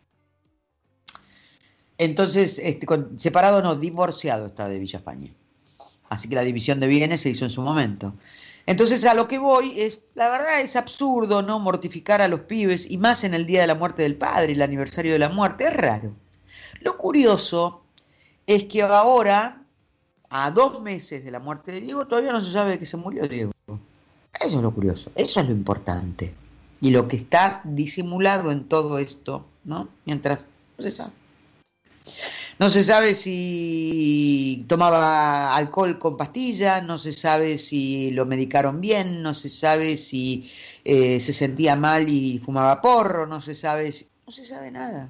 Entonces, separado no, divorciado está de Villa España. Así que la división de bienes se hizo en su momento. Entonces a lo que voy es, la verdad es absurdo, ¿no? Mortificar a los pibes, y más en el día de la muerte del padre, el aniversario de la muerte, es raro. Lo curioso es que ahora, a 2 meses de la muerte de Diego, todavía no se sabe de que se murió Diego. Eso es lo curioso, eso es lo importante. Y lo que está disimulado en todo esto, ¿no? Mientras no se sabe. No se sabe si tomaba alcohol con pastilla, no se sabe si lo medicaron bien, no se sabe si se sentía mal y fumaba porro, no se sabe nada.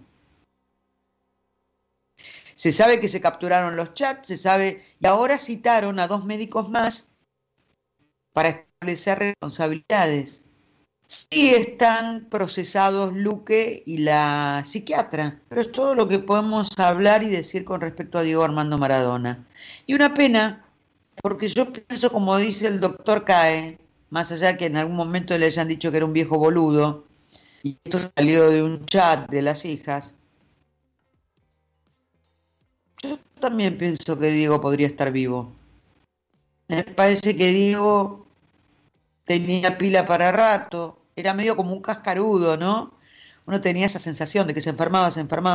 Se sabe que se capturaron los chats, se sabe, y ahora citaron a 2 médicos más para establecer responsabilidades. Sí están procesados Luque y la psiquiatra, pero es todo lo que podemos hablar y decir con respecto a Diego Armando Maradona. Y una pena, porque yo pienso, como dice el doctor Cae, más allá que en algún momento le hayan dicho que era un viejo boludo, y esto salió de un chat de las hijas, yo también pienso que Diego podría estar vivo. Me parece que Diego tenía pila para rato, era medio como un cascarudo, ¿no? Uno tenía esa sensación de que se enfermaba,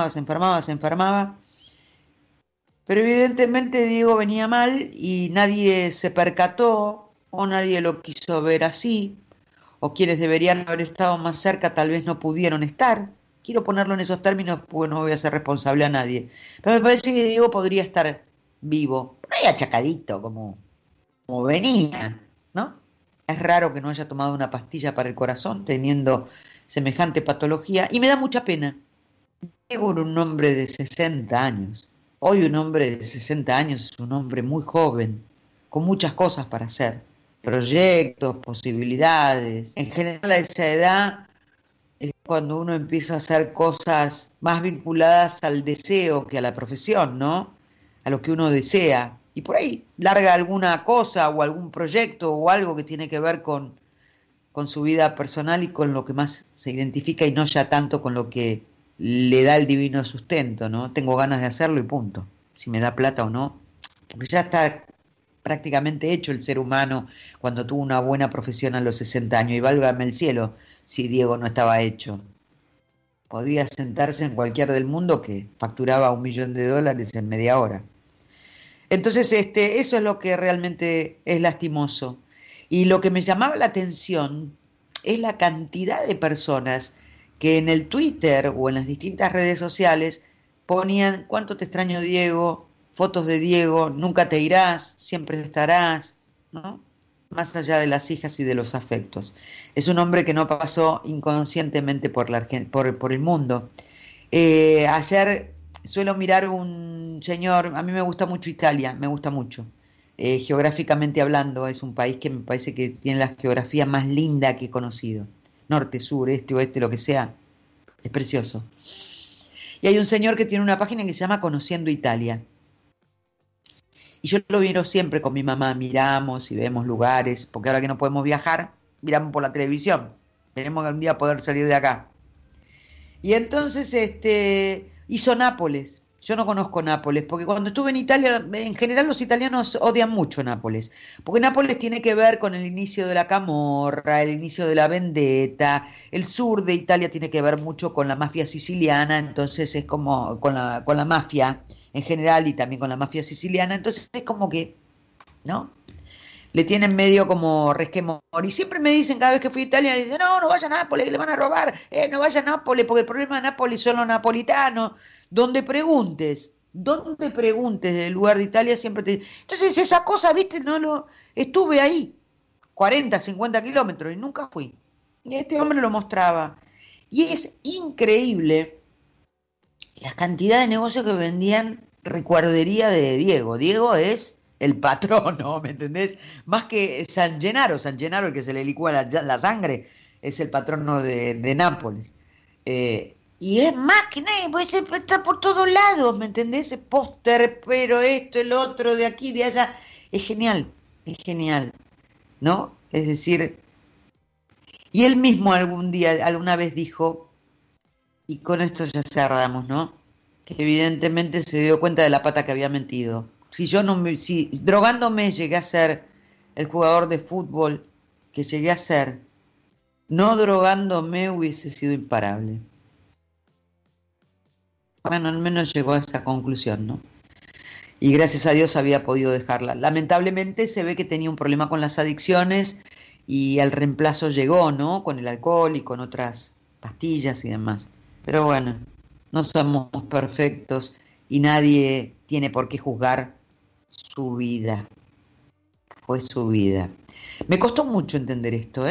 pero evidentemente Diego venía mal y nadie se percató o nadie lo quiso ver así, o quienes deberían haber estado más cerca tal vez no pudieron estar. Quiero ponerlo en esos términos porque no voy a ser responsable a nadie. Pero me parece que Diego podría estar vivo, por ahí achacadito, como venía, ¿no? Es raro que no haya tomado una pastilla para el corazón teniendo semejante patología y me da mucha pena. Diego era un hombre de 60 años. Hoy un hombre de 60 años es un hombre muy joven, con muchas cosas para hacer. Proyectos, posibilidades. En general a esa edad es cuando uno empieza a hacer cosas más vinculadas al deseo que a la profesión, ¿no? A lo que uno desea. Y por ahí larga alguna cosa o algún proyecto o algo que tiene que ver con su vida personal y con lo que más se identifica y no ya tanto con lo que le da el divino sustento, ¿no? Tengo ganas de hacerlo y punto. Si me da plata o no. Porque ya está prácticamente hecho el ser humano cuando tuvo una buena profesión a los 60 años. Y válgame el cielo si Diego no estaba hecho. Podía sentarse en cualquier del mundo que facturaba $1.000.000 en media hora. Entonces, eso es lo que realmente es lastimoso. Y lo que me llamaba la atención es la cantidad de personas que en el Twitter o en las distintas redes sociales ponían cuánto te extraño Diego, fotos de Diego, nunca te irás, siempre estarás, ¿no? Más allá de las hijas y de los afectos. Es un hombre que no pasó inconscientemente por el mundo. Ayer suelo mirar un señor, a mí me gusta mucho Italia, me gusta mucho. Geográficamente hablando, es un país que me parece que tiene la geografía más linda que he conocido. Norte, sur, este, oeste, lo que sea, es precioso. Y hay un señor que tiene una página que se llama Conociendo Italia. Y yo lo miro siempre con mi mamá, miramos y vemos lugares, porque ahora que no podemos viajar, miramos por la televisión. Tenemos que un día poder salir de acá. Y entonces hizo Nápoles. Yo no conozco Nápoles, porque cuando estuve en Italia, en general los italianos odian mucho Nápoles, porque Nápoles tiene que ver con el inicio de la camorra, el inicio de la vendetta, el sur de Italia tiene que ver mucho con la mafia siciliana, entonces es como con la mafia en general y también con la mafia siciliana, entonces es como que, ¿no? Le tienen medio como resquemor. Y siempre me dicen, cada vez que fui a Italia, dicen, no, no vaya a Nápoles, que le van a robar, no vaya a Nápoles, porque el problema de Nápoles son los napolitanos. Donde preguntes del lugar de Italia, siempre te dicen. Entonces, esa cosa, viste, estuve ahí, 40, 50 kilómetros, y nunca fui. Y este hombre lo mostraba. Y es increíble la cantidad de negocios que vendían recuerdería de Diego. Diego es el patrono, ¿me entendés? Más que San Gennaro, el que se le licúa la sangre, es el patrono de Nápoles. Y es más que nada, pues está por todos lados, ¿me entendés? Ese póster, pero esto, el otro, de aquí, de allá. Es genial, ¿no? Es decir, y él mismo alguna vez dijo, y con esto ya cerramos, ¿no? Que evidentemente se dio cuenta de la pata que había metido. Si drogándome llegué a ser el jugador de fútbol que llegué a ser, no drogándome hubiese sido imparable. Bueno, al menos llegó a esa conclusión, ¿no? Y gracias a Dios había podido dejarla. Lamentablemente se ve que tenía un problema con las adicciones y el reemplazo llegó, ¿no? Con el alcohol y con otras pastillas y demás. Pero bueno, no somos perfectos y nadie tiene por qué juzgar su vida. Fue su vida. Me costó mucho entender esto,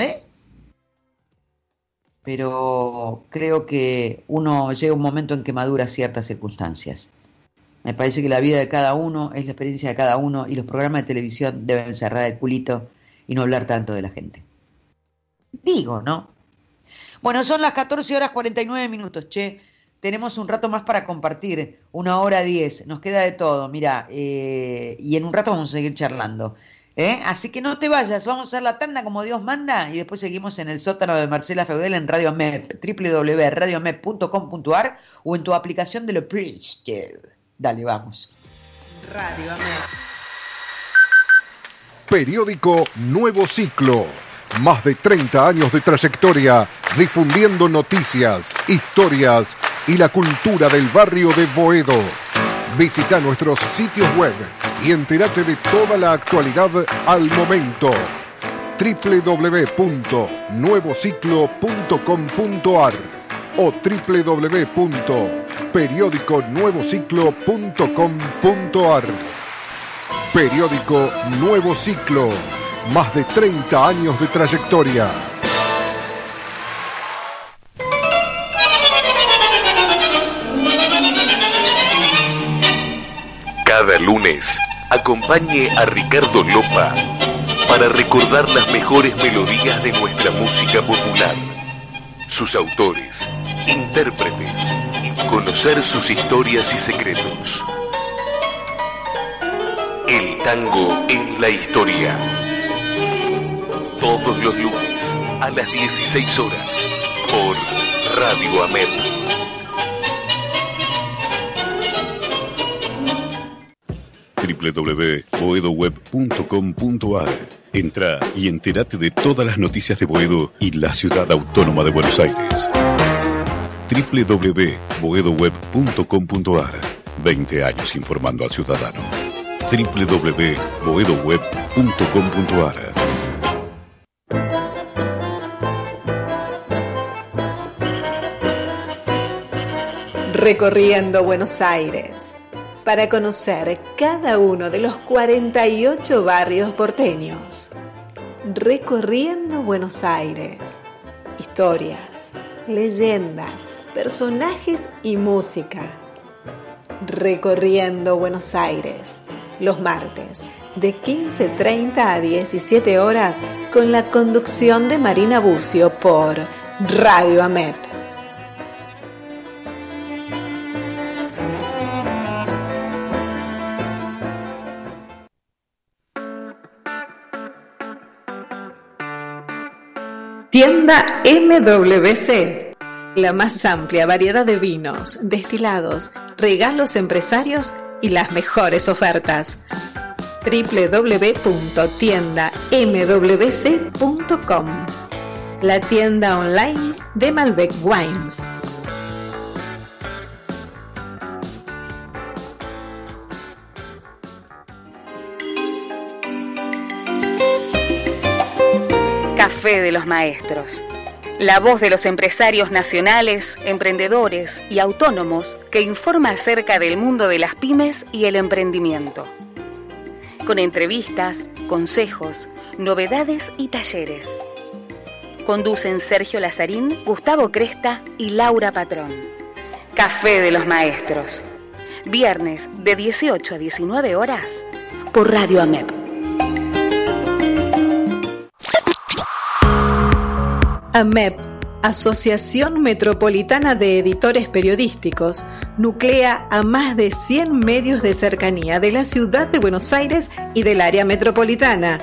pero creo que uno llega un momento en que madura ciertas circunstancias. Me parece que la vida de cada uno es la experiencia de cada uno y los programas de televisión deben cerrar el culito y no hablar tanto de la gente. Digo, ¿no? Bueno, son las 14:49, che. Tenemos un rato más para compartir, 1:10, nos queda de todo, mira, y en un rato vamos a seguir charlando. Así que no te vayas, vamos a hacer la tanda como Dios manda y después seguimos en el sótano de Marcela Feudel en Radio AMEP, www.radiomep.com.ar o en tu aplicación de lo Preacher. Dale, vamos. Radio AMEP. Periódico Nuevo Ciclo. Más de 30 años de trayectoria difundiendo noticias, historias y la cultura del barrio de Boedo. Visita nuestros sitios web y entérate de toda la actualidad al momento. www.nuevociclo.com.ar o www.periodiconuevociclo.com.ar. Periódico Nuevo Ciclo. Más de 30 años de trayectoria. Cada lunes, acompañe a Ricardo Lopa para recordar las mejores melodías de nuestra música popular, sus autores, intérpretes y conocer sus historias y secretos. El tango en la historia. Todos los lunes a las 16 horas por Radio AMEP. www.boedoweb.com.ar. Entra y entérate de todas las noticias de Boedo y la ciudad autónoma de Buenos Aires. www.boedoweb.com.ar. 20 años informando al ciudadano. www.boedoweb.com.ar. Recorriendo Buenos Aires, para conocer cada uno de los 48 barrios porteños. Recorriendo Buenos Aires, historias, leyendas, personajes y música. Recorriendo Buenos Aires, los martes, de 15:30 a 17 horas, con la conducción de Marina Bucio por Radio AMEP. Tienda MWC, la más amplia variedad de vinos, destilados, regalos empresarios y las mejores ofertas. www.tiendamwc.com, la tienda online de Malbec Wines. Café de los Maestros. La voz de los empresarios nacionales, emprendedores y autónomos que informa acerca del mundo de las pymes y el emprendimiento. Con entrevistas, consejos, novedades y talleres. Conducen Sergio Lazarín, Gustavo Cresta y Laura Patrón. Café de los Maestros. Viernes de 18 a 19 horas por Radio AMEP. AMEP, Asociación Metropolitana de Editores Periodísticos, nuclea a más de 100 medios de cercanía de la ciudad de Buenos Aires y del área metropolitana.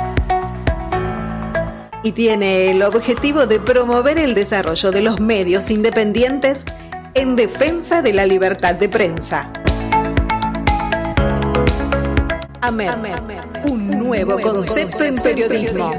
Y tiene el objetivo de promover el desarrollo de los medios independientes en defensa de la libertad de prensa. AMEP, un nuevo concepto en periodismo.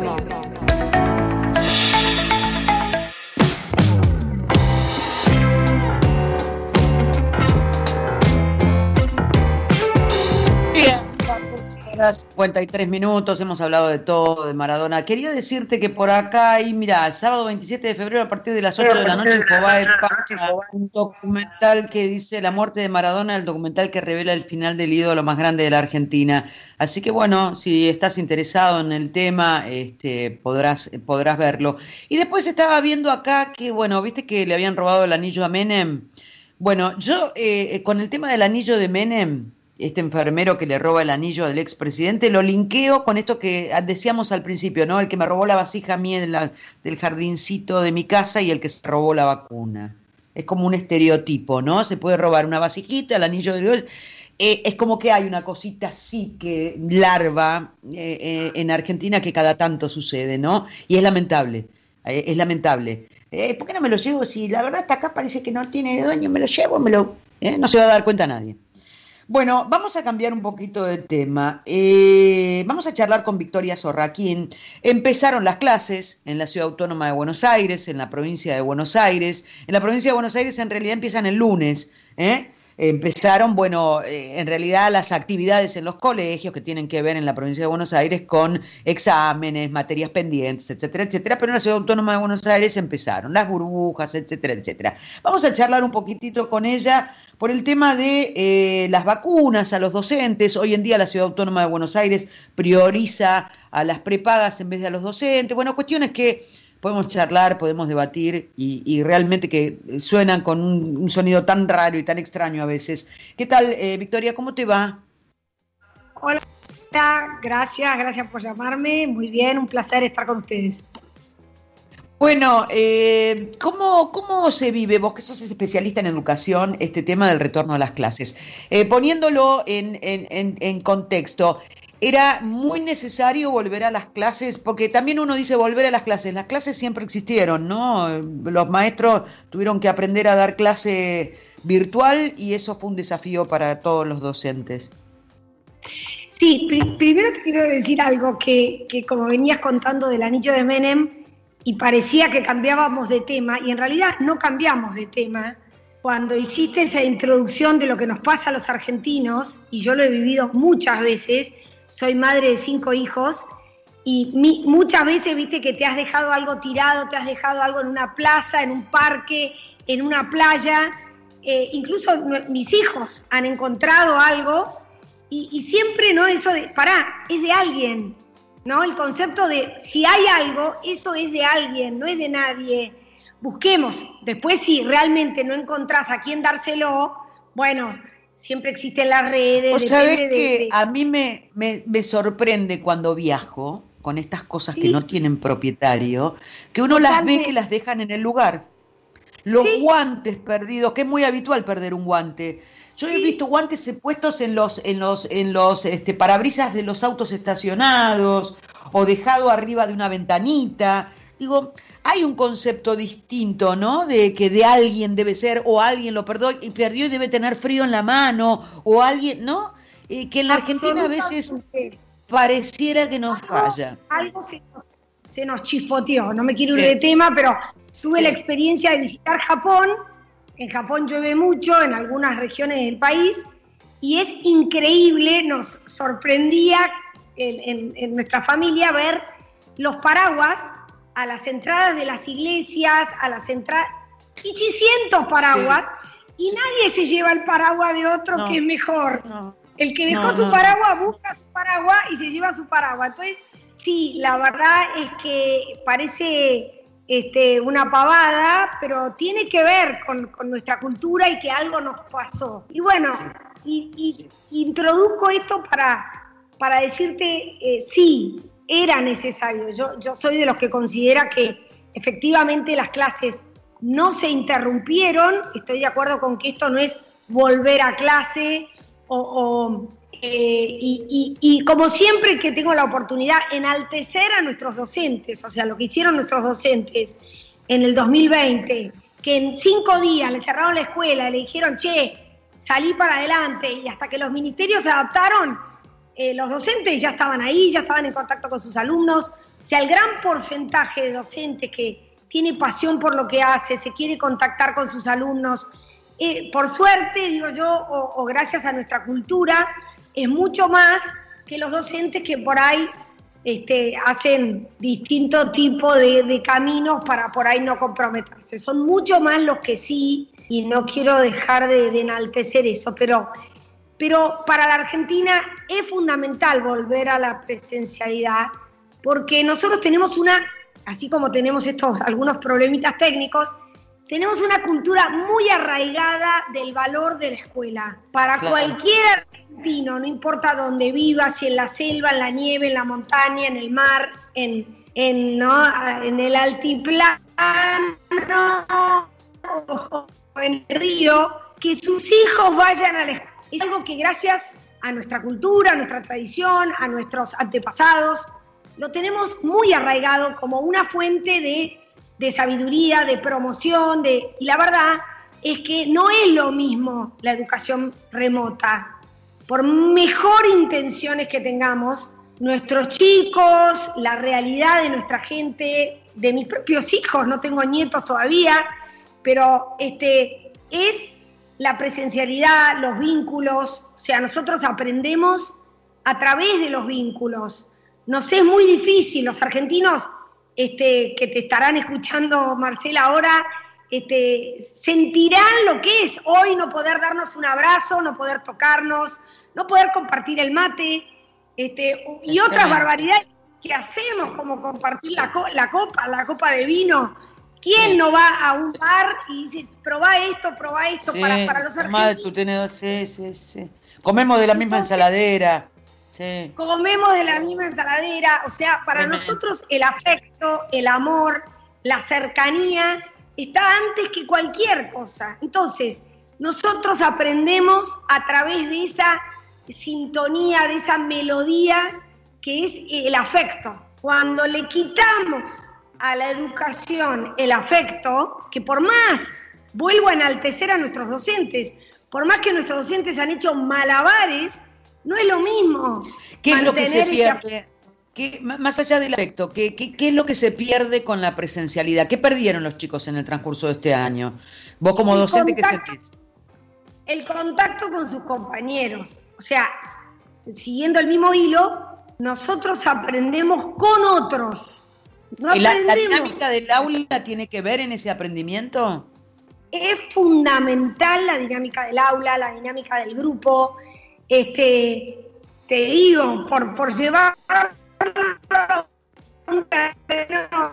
Horas 53 minutos, hemos hablado de todo, de Maradona. Quería decirte que por acá, y mira, el sábado 27 de febrero a partir de las 8 de la noche, Infobae pasa un documental que dice La muerte de Maradona, el documental que revela el final del ídolo más grande de la Argentina. Así que bueno, si estás interesado en el tema, podrás verlo. Y después estaba viendo acá que, bueno, viste que le habían robado el anillo a Menem. Bueno, yo con el tema del anillo de Menem, este enfermero que le roba el anillo del expresidente, lo linkeo con esto que decíamos al principio, ¿no? El que me robó la vasija mía del jardincito de mi casa y el que se robó la vacuna. Es como un estereotipo, ¿no? Se puede robar una vasijita, el anillo del... es como que hay una cosita así que larva en Argentina que cada tanto sucede, ¿no? Y es lamentable, es lamentable. ¿Por qué no me lo llevo? Si la verdad hasta acá parece que no tiene dueño, me lo llevo, no se va a dar cuenta nadie. Bueno, vamos a cambiar un poquito de tema. Vamos a charlar con Victoria Sorraquín. Empezaron las clases en la Ciudad Autónoma de Buenos Aires, en la provincia de Buenos Aires. En la provincia de Buenos Aires en realidad empiezan el lunes, Empezaron, en realidad las actividades en los colegios que tienen que ver en la provincia de Buenos Aires con exámenes, materias pendientes, etcétera, etcétera, pero en la Ciudad Autónoma de Buenos Aires empezaron las burbujas, etcétera, etcétera. Vamos a charlar un poquitito con ella por el tema de las vacunas a los docentes. Hoy en día la Ciudad Autónoma de Buenos Aires prioriza a las prepagas en vez de a los docentes. Bueno, cuestiones que podemos charlar, podemos debatir y realmente que suenan con un sonido tan raro y tan extraño a veces. ¿Qué tal, Victoria? ¿Cómo te va? Hola, gracias por llamarme. Muy bien, un placer estar con ustedes. Bueno, ¿cómo se vive, vos que sos especialista en educación, este tema del retorno a las clases? Poniéndolo en contexto, ¿era muy necesario volver a las clases? Porque también uno dice volver a las clases siempre existieron, ¿no? Los maestros tuvieron que aprender a dar clase virtual y eso fue un desafío para todos los docentes. Sí, primero te quiero decir algo que como venías contando del anillo de Menem, y parecía que cambiábamos de tema, y en realidad no cambiamos de tema. Cuando hiciste esa introducción de lo que nos pasa a los argentinos, y yo lo he vivido muchas veces, soy madre de 5 hijos, y muchas veces viste que te has dejado algo tirado, te has dejado algo en una plaza, en un parque, en una playa, incluso mis hijos han encontrado algo, y siempre, ¿no? Eso de, es de alguien, ¿no? El concepto de si hay algo, eso es de alguien, no es de nadie. Busquemos. Después, si realmente no encontrás a quién dárselo, bueno, siempre existen las redes. Vos sabés que a mí me sorprende cuando viajo con estas cosas que no tienen propietario, que uno las ve que las dejan en el lugar. Los guantes perdidos, que es muy habitual perder un guante. Yo he visto guantes puestos en los parabrisas de los autos estacionados o dejado arriba de una ventanita. digo, hay un concepto distinto, ¿no? De que de alguien debe ser, o alguien lo perdió y debe tener frío en la mano, o alguien, ¿no? Que en la Argentina a veces pareciera que nos falla. Algo se nos chispoteó, no me quiero ir de tema, pero tuve la experiencia de visitar Japón. En Japón llueve mucho, en algunas regiones del país, y es increíble, nos sorprendía en nuestra familia ver los paraguas a las entradas de las iglesias, a las entradas, y 600 paraguas, y nadie se lleva el paraguas de otro que es mejor. El que dejó su paraguas busca su paraguas y se lleva su paraguas. Entonces, sí, la verdad es que parece una pavada, pero tiene que ver con nuestra cultura y que algo nos pasó. Y bueno, y introduzco esto para decirte, sí, era necesario. Yo soy de los que considera que efectivamente las clases no se interrumpieron. Estoy de acuerdo con que esto no es volver a clase y como siempre que tengo la oportunidad, enaltecer a nuestros docentes, o sea, lo que hicieron nuestros docentes en el 2020, que en 5 días le cerraron la escuela y le dijeron, che, salí para adelante, y hasta que los ministerios se adaptaron, los docentes ya estaban ahí, ya estaban en contacto con sus alumnos. O sea, el gran porcentaje de docentes que tiene pasión por lo que hace, se quiere contactar con sus alumnos, por suerte, digo yo, o gracias a nuestra cultura, es mucho más que los docentes que por ahí hacen distinto tipo de caminos para por ahí no comprometerse. Son mucho más los que sí, y no quiero dejar de enaltecer eso, pero para la Argentina es fundamental volver a la presencialidad, porque nosotros tenemos así como tenemos algunos problemitas técnicos, tenemos una cultura muy arraigada del valor de la escuela. Para cualquier argentino, no importa dónde viva, si en la selva, en la nieve, en la montaña, en el mar, en el altiplano, o en el río, que sus hijos vayan a la escuela. Es algo que gracias a nuestra cultura, a nuestra tradición, a nuestros antepasados, lo tenemos muy arraigado como una fuente de sabiduría, de promoción, y la verdad es que no es lo mismo la educación remota. Por mejor intenciones que tengamos, nuestros chicos, la realidad de nuestra gente, de mis propios hijos, no tengo nietos todavía, pero es la presencialidad, los vínculos, o sea, nosotros aprendemos a través de los vínculos. Nos es muy difícil, los argentinos que te estarán escuchando, Marcela, ahora, sentirán lo que es hoy no poder darnos un abrazo, no poder tocarnos, no poder compartir el mate, y otras barbaridades que hacemos, como compartir la copa de vino. ¿Quién no va a un bar y dice, probá esto, sí, para los argentinos? De tu tenedor, sí. Comemos de la misma ensaladera. Sí. Comemos de la misma ensaladera, o sea, para nosotros el afecto, el amor, la cercanía está antes que cualquier cosa. Entonces, nosotros aprendemos a través de esa sintonía, de esa melodía que es el afecto. Cuando le quitamos a la educación el afecto, que por más, vuelvo a enaltecer a nuestros docentes, por más que nuestros docentes han hecho malabares, no es lo mismo. ¿Qué es lo que se pierde? Más allá del afecto, ¿qué es lo que se pierde con la presencialidad? ¿Qué perdieron los chicos en el transcurso de este año? Vos como docente, ¿qué sentís? El contacto con sus compañeros. O sea, siguiendo el mismo hilo, nosotros aprendemos con otros. ¿La dinámica del aula tiene que ver en ese aprendimiento? Es fundamental la dinámica del aula, la dinámica del grupo. Te digo, por llevar un terreno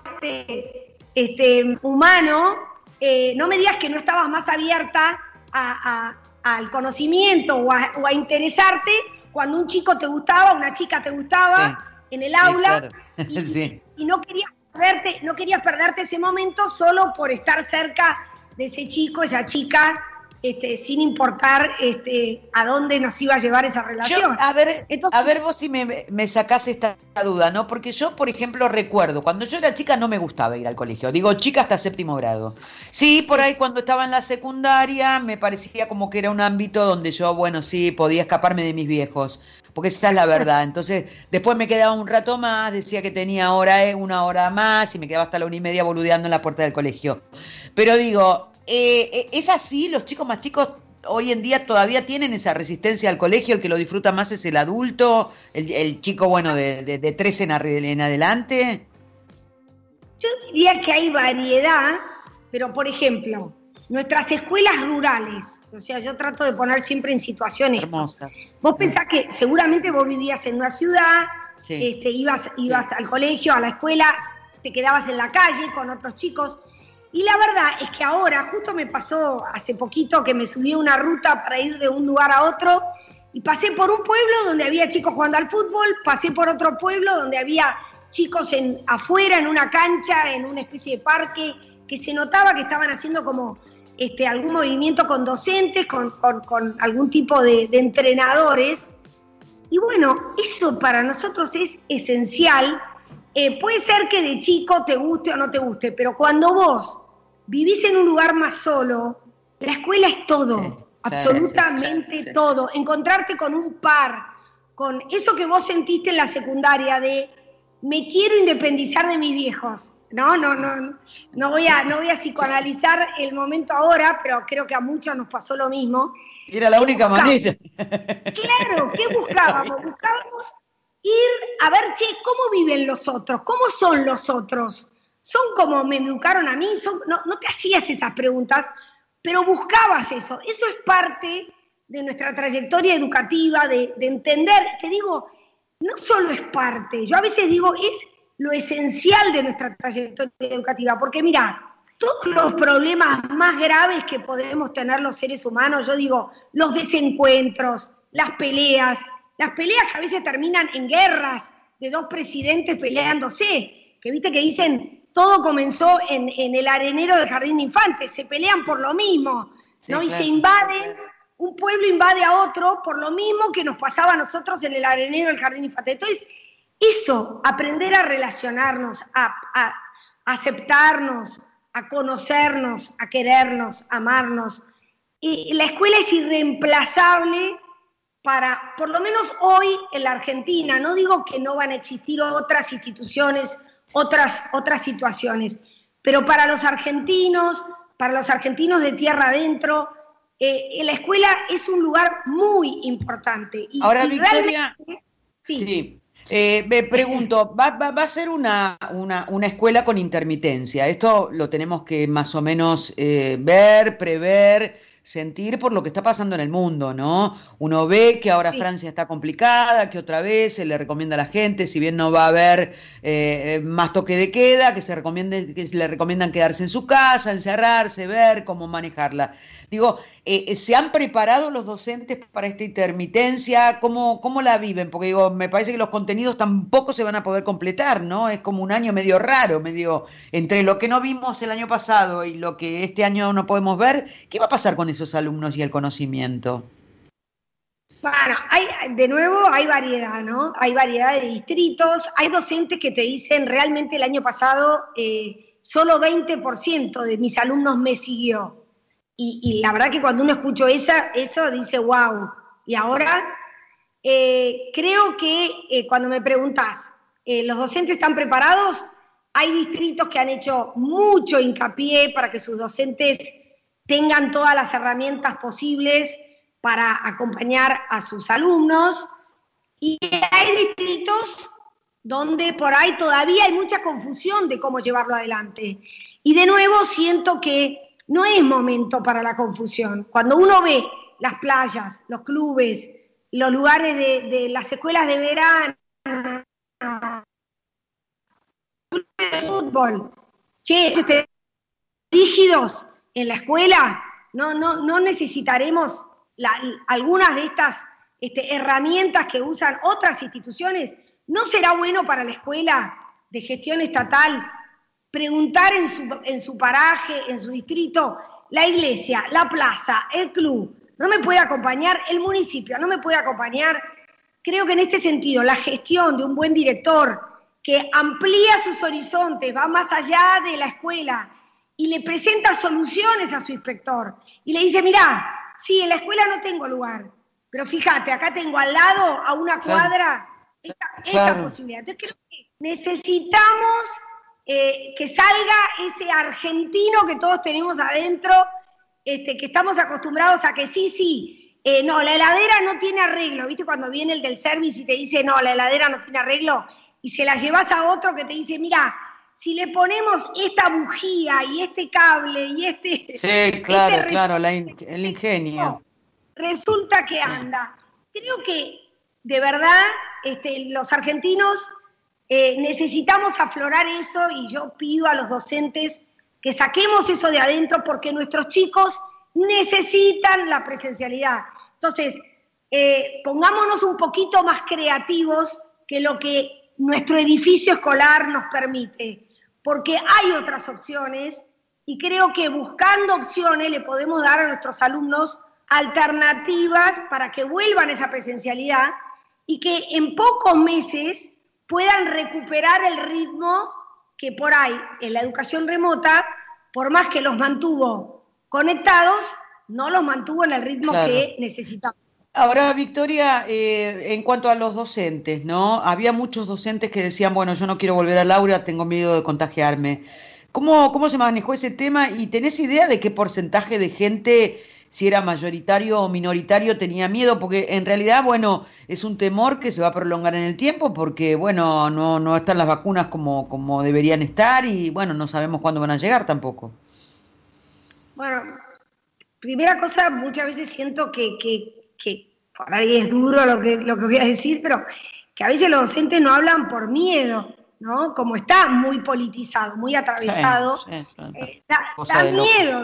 humano, no me digas que no estabas más abierta al conocimiento o a interesarte cuando un chico te gustaba, una chica te gustaba en el aula, claro. y no querías perderte ese momento solo por estar cerca de ese chico, esa chica, sin importar a dónde nos iba a llevar esa relación. A ver vos si me sacás esta duda, ¿no? Porque yo, por ejemplo, recuerdo, cuando yo era chica no me gustaba ir al colegio, digo chica hasta 7º grado. Sí, por ahí cuando estaba en la secundaria me parecía como que era un ámbito donde yo, bueno, sí, podía escaparme de mis viejos, porque esa es la verdad. Entonces, después me quedaba un rato más, decía que tenía una hora más y me quedaba hasta la 1:30 boludeando en la puerta del colegio. Pero digo, ¿es así? ¿Los chicos más chicos hoy en día todavía tienen esa resistencia al colegio? ¿El que lo disfruta más es el adulto? ¿El chico, bueno, de 13 en adelante? Yo diría que hay variedad, pero por ejemplo, nuestras escuelas rurales, o sea, yo trato de poner siempre en situaciones. Hermosa. Vos pensás que seguramente vos vivías en una ciudad, sí. ibas al colegio, a la escuela, te quedabas en la calle con otros chicos. Y la verdad es que ahora, justo me pasó hace poquito que me subí a una ruta para ir de un lugar a otro y pasé por un pueblo donde había chicos jugando al fútbol, pasé por otro pueblo donde había chicos afuera, en una cancha, en una especie de parque, que se notaba que estaban haciendo como algún movimiento con docentes, con algún tipo de entrenadores. Y bueno, eso para nosotros es esencial. Puede ser que de chico te guste o no te guste, pero cuando vos vivís en un lugar más solo, la escuela es todo, absolutamente todo. Encontrarte con un par, con eso que vos sentiste en la secundaria de me quiero independizar de mis viejos. No voy a psicoanalizar el momento ahora, pero creo que a muchos nos pasó lo mismo. Era la única manera. Claro, ¿qué buscábamos? Buscábamos ir a ver, ¿cómo viven los otros? ¿Cómo son los otros? ¿Son como me educaron a mí? No te hacías esas preguntas, pero buscabas eso. Eso es parte de nuestra trayectoria educativa, de entender. Te digo, no solo es parte, yo a veces digo, es lo esencial de nuestra trayectoria educativa, porque mira, todos los problemas más graves que podemos tener los seres humanos, yo digo, los desencuentros, las peleas que a veces terminan en guerras de dos presidentes peleándose, que viste que dicen, todo comenzó en el arenero del Jardín de Infantes, se pelean por lo mismo, sí, ¿no? Claro. Y se invaden, un pueblo invade a otro por lo mismo que nos pasaba a nosotros en el arenero del Jardín de Infantes. Entonces, eso, aprender a relacionarnos, a aceptarnos, a conocernos, a querernos, a amarnos. Y la escuela es irreemplazable para, por lo menos hoy en la Argentina, no digo que no van a existir otras instituciones, otras situaciones, pero para los argentinos de tierra adentro, la escuela es un lugar muy importante. Ahora, Victoria, sí. Me pregunto, va a ser una escuela con intermitencia. Esto lo tenemos que más o menos ver, prever, sentir por lo que está pasando en el mundo, ¿no? Uno ve que ahora Francia está complicada, que otra vez se le recomienda a la gente, si bien no va a haber más toque de queda, que le recomiendan quedarse en su casa, encerrarse, ver cómo manejarla. Digo, ¿se han preparado los docentes para esta intermitencia? ¿Cómo la viven? Porque digo, me parece que los contenidos tampoco se van a poder completar, ¿no? Es como un año medio raro, entre lo que no vimos el año pasado y lo que este año no podemos ver. ¿Qué va a pasar con esos alumnos y el conocimiento? Bueno, hay variedad, ¿no? Hay variedad de distritos, hay docentes que te dicen, realmente el año pasado solo 20% de mis alumnos me siguió. Y la verdad que cuando uno escucha eso dice, wow. Y ahora creo que cuando me preguntás, ¿los docentes están preparados? Hay distritos que han hecho mucho hincapié para que sus docentes tengan todas las herramientas posibles para acompañar a sus alumnos. Y hay distritos donde por ahí todavía hay mucha confusión de cómo llevarlo adelante. Y de nuevo siento que no es momento para la confusión. Cuando uno ve las playas, los clubes, los lugares de las escuelas de verano, de fútbol, rígidos en la escuela, no necesitaremos algunas de estas herramientas que usan otras instituciones. ¿No será bueno para la escuela de gestión estatal preguntar en su paraje, en su distrito, la iglesia, la plaza, el club, no me puede acompañar, el municipio no me puede acompañar. Creo que en este sentido la gestión de un buen director que amplía sus horizontes, va más allá de la escuela y le presenta soluciones a su inspector y le dice, mirá, sí, en la escuela no tengo lugar, pero fíjate, acá tengo al lado, a una cuadra, esta posibilidad. Entonces creo que necesitamos que salga ese argentino que todos tenemos adentro, que estamos acostumbrados a que sí, no, la heladera no tiene arreglo, ¿viste? Cuando viene el del service y te dice, no, la heladera no tiene arreglo, y se la llevas a otro que te dice, mira, si le ponemos esta bujía y este cable y Sí, claro, el ingenio. Resulta que anda. Creo que, de verdad, los argentinos necesitamos aflorar eso y yo pido a los docentes que saquemos eso de adentro porque nuestros chicos necesitan la presencialidad. Entonces, pongámonos un poquito más creativos que lo que nuestro edificio escolar nos permite, porque hay otras opciones y creo que buscando opciones le podemos dar a nuestros alumnos alternativas para que vuelvan a esa presencialidad y que en pocos meses puedan recuperar el ritmo que por ahí en la educación remota, por más que los mantuvo conectados, no los mantuvo en el ritmo que necesitamos. Ahora, Victoria, en cuanto a los docentes, ¿no? Había muchos docentes que decían, bueno, yo no quiero volver al aula, tengo miedo de contagiarme. ¿Cómo se manejó ese tema? ¿Y tenés idea de qué porcentaje de gente, si era mayoritario o minoritario, tenía miedo? Porque en realidad, bueno, es un temor que se va a prolongar en el tiempo porque, bueno, no están las vacunas como deberían estar y, bueno, no sabemos cuándo van a llegar tampoco. Bueno, primera cosa, muchas veces siento que por ahí es duro lo que voy a decir, pero que a veces los docentes no hablan por miedo, ¿no? Como está muy politizado, muy atravesado, da miedo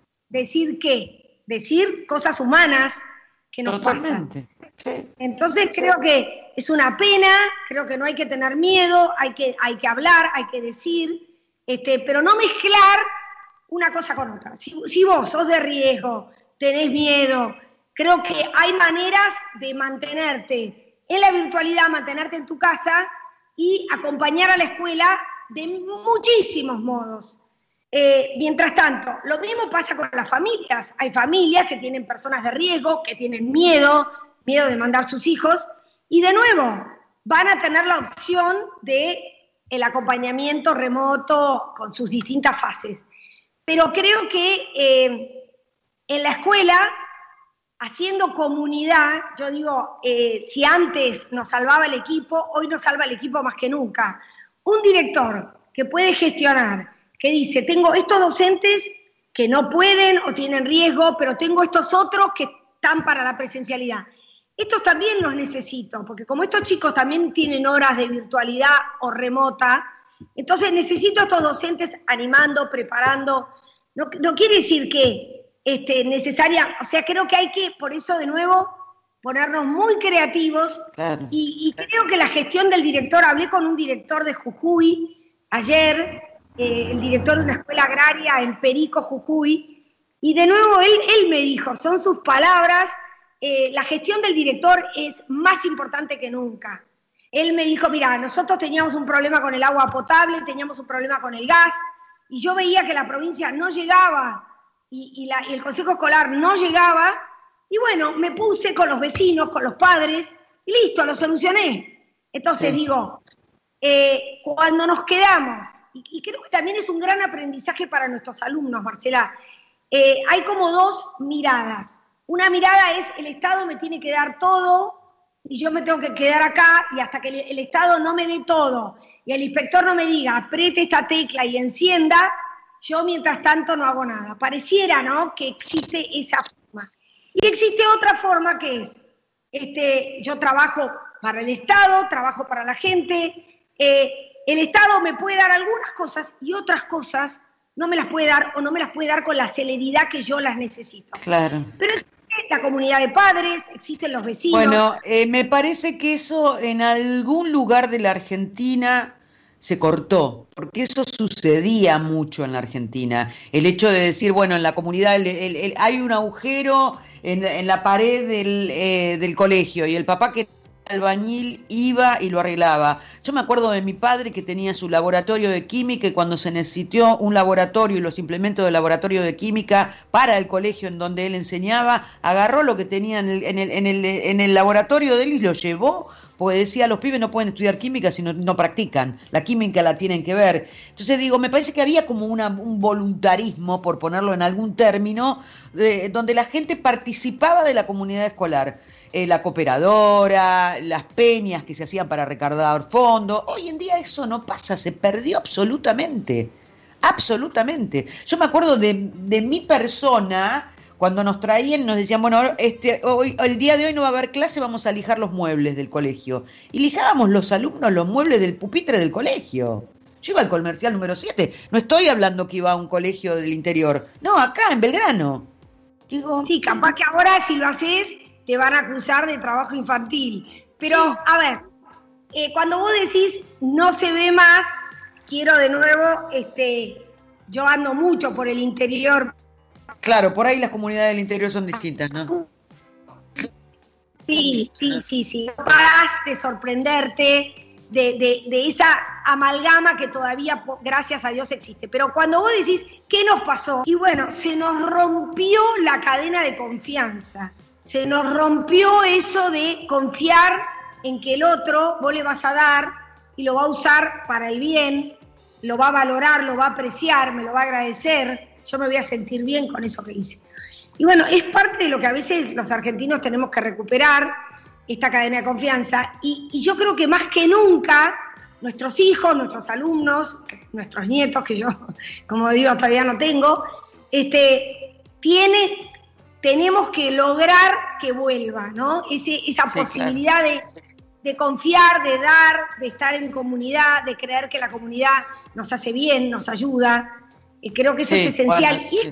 decir cosas humanas que nos pasan. Entonces creo que es una pena, creo que no hay que tener miedo, hay que hablar, hay que decir, pero no mezclar una cosa con otra. Si vos sos de riesgo, tenés miedo, creo que hay maneras de mantenerte en la virtualidad, mantenerte en tu casa y acompañar a la escuela de muchísimos modos. Mientras tanto, lo mismo pasa con las familias. Hay familias que tienen personas de riesgo, que tienen miedo de mandar sus hijos, y de nuevo, van a tener la opción de el acompañamiento remoto con sus distintas fases. Pero creo que en la escuela, haciendo comunidad, yo digo, si antes nos salvaba el equipo, hoy nos salva el equipo más que nunca. Un director que puede gestionar, que dice, tengo estos docentes que no pueden o tienen riesgo, pero tengo estos otros que están para la presencialidad. Estos también los necesito, porque como estos chicos también tienen horas de virtualidad o remota, entonces necesito a estos docentes animando, preparando. No quiere decir que necesaria, o sea, creo que hay que, por eso de nuevo, ponernos muy creativos. Claro. Y creo que la gestión del director, hablé con un director de Jujuy ayer, el director de una escuela agraria en Perico, Jujuy, y de nuevo él me dijo, son sus palabras, la gestión del director es más importante que nunca. Él me dijo, mira, nosotros teníamos un problema con el agua potable, teníamos un problema con el gas, y yo veía que la provincia no llegaba, y el consejo escolar no llegaba, y bueno, me puse con los vecinos, con los padres, y listo, lo solucioné. Entonces digo, cuando nos quedamos, y creo que también es un gran aprendizaje para nuestros alumnos, Marcela, hay como dos miradas. Una mirada es, el Estado me tiene que dar todo, y yo me tengo que quedar acá, y hasta que el Estado no me dé todo, y el inspector no me diga, apriete esta tecla y encienda, yo mientras tanto no hago nada. Pareciera, ¿no?, que existe esa forma. Y existe otra forma que es, yo trabajo para el Estado, trabajo para la gente, el Estado me puede dar algunas cosas y otras cosas no me las puede dar o no me las puede dar con la celeridad que yo las necesito. Claro. Pero existe la comunidad de padres, existen los vecinos. Bueno, me parece que eso en algún lugar de la Argentina se cortó, porque eso sucedía mucho en la Argentina. El hecho de decir, bueno, en la comunidad hay un agujero en la pared del colegio y el papá que albañil iba y lo arreglaba. Yo me acuerdo de mi padre que tenía su laboratorio de química y cuando se necesitó un laboratorio y los implementos del laboratorio de química para el colegio en donde él enseñaba, agarró lo que tenía en el laboratorio de él y lo llevó, porque decía, los pibes no pueden estudiar química si no practican, la química la tienen que ver. Entonces digo, me parece que había como un voluntarismo, por ponerlo en algún término, donde la gente participaba de la comunidad escolar. La cooperadora, las peñas que se hacían para recaudar fondos. Hoy en día eso no pasa, se perdió absolutamente. Absolutamente. Yo me acuerdo de mi persona, cuando nos traían, nos decían, bueno, el día de hoy no va a haber clase, vamos a lijar los muebles del colegio. Y lijábamos los alumnos los muebles del pupitre del colegio. Yo iba al comercial número 7. No estoy hablando que iba a un colegio del interior. No, acá, en Belgrano. Digo, sí, capaz que ahora si lo haces te van a acusar de trabajo infantil. Pero, sí. A ver, cuando vos decís no se ve más, quiero de nuevo, yo ando mucho por el interior. Claro, por ahí las comunidades del interior son distintas, ¿no? Sí. No parás de sorprenderte de esa amalgama que todavía, gracias a Dios, existe. Pero cuando vos decís, ¿qué nos pasó? Y bueno, se nos rompió la cadena de confianza. Se nos rompió eso de confiar en que el otro vos le vas a dar y lo va a usar para el bien, lo va a valorar, lo va a apreciar, me lo va a agradecer, yo me voy a sentir bien con eso que hice. Y bueno, es parte de lo que a veces los argentinos tenemos que recuperar, esta cadena de confianza, y yo creo que más que nunca nuestros hijos, nuestros alumnos, nuestros nietos, que yo, como digo, todavía no tengo, tenemos que lograr que vuelva, ¿no? Esa posibilidad de confiar, de dar, de estar en comunidad, de creer que la comunidad nos hace bien, nos ayuda. Creo que eso es esencial. Bueno,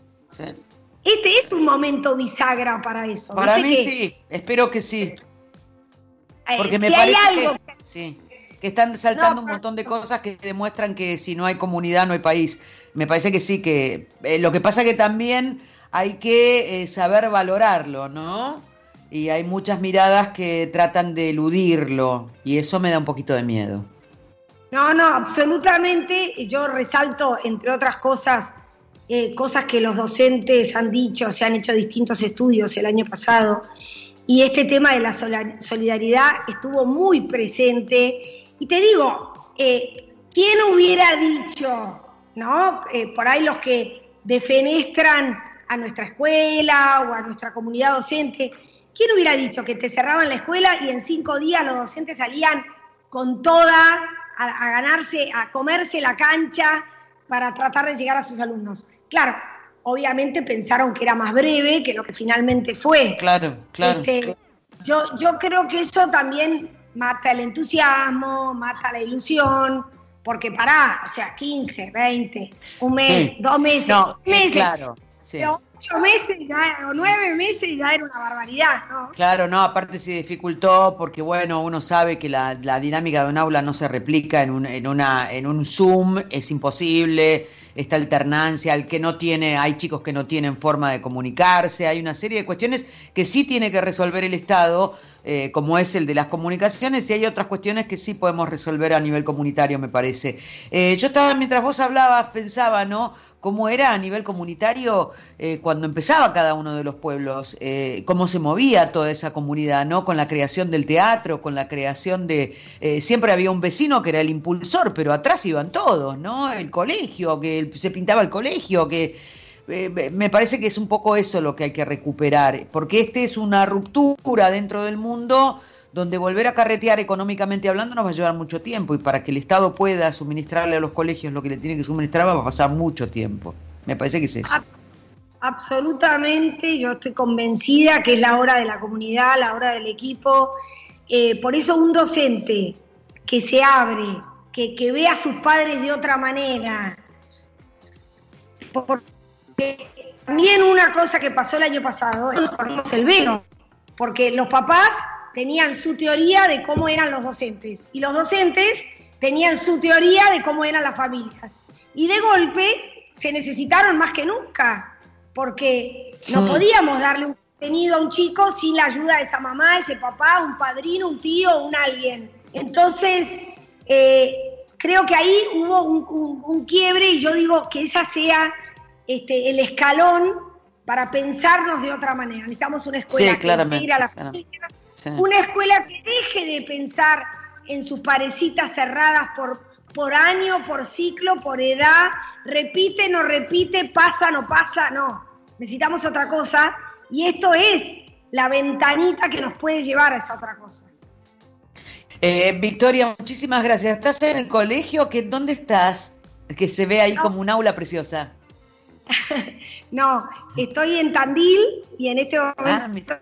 este es un momento bisagra para eso. Para mí sí, espero que sí. Porque me parece que están saltando un montón de cosas que demuestran que si no hay comunidad no hay país. Me parece que sí, que lo que pasa que también hay que saber valorarlo, ¿no? Y hay muchas miradas que tratan de eludirlo y eso me da un poquito de miedo. No, absolutamente. Yo resalto, entre otras cosas, cosas que los docentes han dicho, se han hecho distintos estudios el año pasado, y este tema de la solidaridad estuvo muy presente. Y te digo, ¿quién hubiera dicho, no? Por ahí los que defenestran a nuestra escuela o a nuestra comunidad docente, ¿quién hubiera dicho que te cerraban la escuela y en 5 días los docentes salían con toda a comerse la cancha para tratar de llegar a sus alumnos? Claro, obviamente pensaron que era más breve que lo que finalmente fue. Claro. Yo creo que eso también mata el entusiasmo, mata la ilusión, porque 15, 20, un mes, 2 meses, meses. Claro. Sí. Pero 8 meses ya, o 9 meses ya era una barbaridad, ¿no? Claro, no, aparte se dificultó porque, bueno, uno sabe que la dinámica de un aula no se replica en un Zoom, es imposible, esta alternancia, hay chicos que no tienen forma de comunicarse, hay una serie de cuestiones que sí tiene que resolver el Estado, como es el de las comunicaciones, y hay otras cuestiones que sí podemos resolver a nivel comunitario, me parece. Yo estaba, mientras vos hablabas, pensaba, ¿no?, cómo era a nivel comunitario cuando empezaba cada uno de los pueblos, cómo se movía toda esa comunidad, ¿no?, con la creación del teatro, con la creación de... siempre había un vecino que era el impulsor, pero atrás iban todos, ¿no?, el colegio, que se pintaba el colegio, que... me parece que es un poco eso lo que hay que recuperar, porque es una ruptura dentro del mundo donde volver a carretear económicamente hablando nos va a llevar mucho tiempo, y para que el Estado pueda suministrarle a los colegios lo que le tiene que suministrar va a pasar mucho tiempo. Me parece que es eso. Absolutamente, yo estoy convencida que es la hora de la comunidad, la hora del equipo. Por eso un docente que se abre, que ve a sus padres de otra manera. Porque también una cosa que pasó el año pasado es el velo, porque los papás tenían su teoría de cómo eran los docentes, y los docentes tenían su teoría de cómo eran las familias. Y de golpe se necesitaron más que nunca, porque no podíamos darle un contenido a un chico sin la ayuda de esa mamá, ese papá, un padrino, un tío, un alguien. Entonces, creo que ahí hubo un quiebre, y yo digo que esa sea el escalón para pensarnos de otra manera. Necesitamos una escuela que integre a la familia, una escuela que deje de pensar en sus parecitas cerradas por año, por ciclo, por edad, repite, no repite, pasa, no pasa, no. Necesitamos otra cosa, y esto es la ventanita que nos puede llevar a esa otra cosa. Victoria, muchísimas gracias. ¿Estás en el colegio? ¿Dónde estás? Que se ve ahí como un aula preciosa. No, estoy en Tandil y en este momento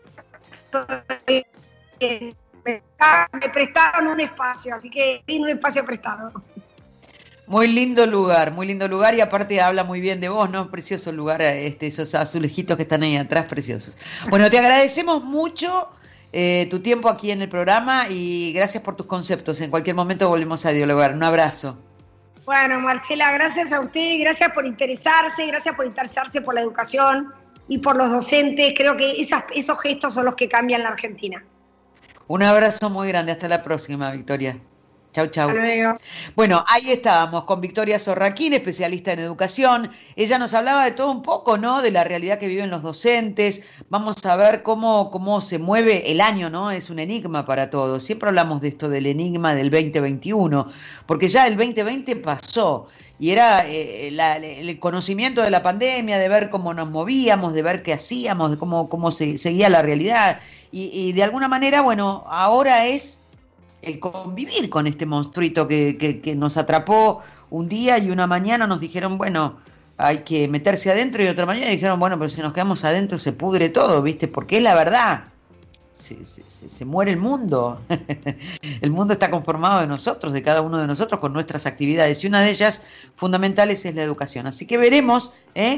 me prestaron un espacio, así que estoy en un espacio prestado. Muy lindo lugar, y aparte habla muy bien de vos, ¿no? Precioso el lugar, esos azulejitos que están ahí atrás, preciosos. Bueno, te agradecemos mucho tu tiempo aquí en el programa y gracias por tus conceptos. En cualquier momento volvemos a dialogar. Un abrazo. Bueno, Marcela, gracias a usted, gracias por interesarse por la educación y por los docentes. Creo que esos gestos son los que cambian la Argentina. Un abrazo muy grande, hasta la próxima, Victoria. Chau, chau. Hasta luego. Bueno, ahí estábamos con Victoria Sorraquín, especialista en educación. Ella nos hablaba de todo un poco, ¿no? De la realidad que viven los docentes. Vamos a ver cómo se mueve el año, ¿no? Es un enigma para todos. Siempre hablamos de esto del enigma del 2021, porque ya el 2020 pasó y era el conocimiento de la pandemia, de ver cómo nos movíamos, de ver qué hacíamos, de cómo seguía la realidad. Y de alguna manera, bueno, ahora es el convivir con este monstruito que nos atrapó un día, y una mañana nos dijeron, bueno, hay que meterse adentro, y otra mañana dijeron, bueno, pero si nos quedamos adentro se pudre todo, ¿viste? Porque es la verdad, se muere el mundo. El mundo está conformado de nosotros, de cada uno de nosotros, con nuestras actividades, y una de ellas fundamentales es la educación. Así que veremos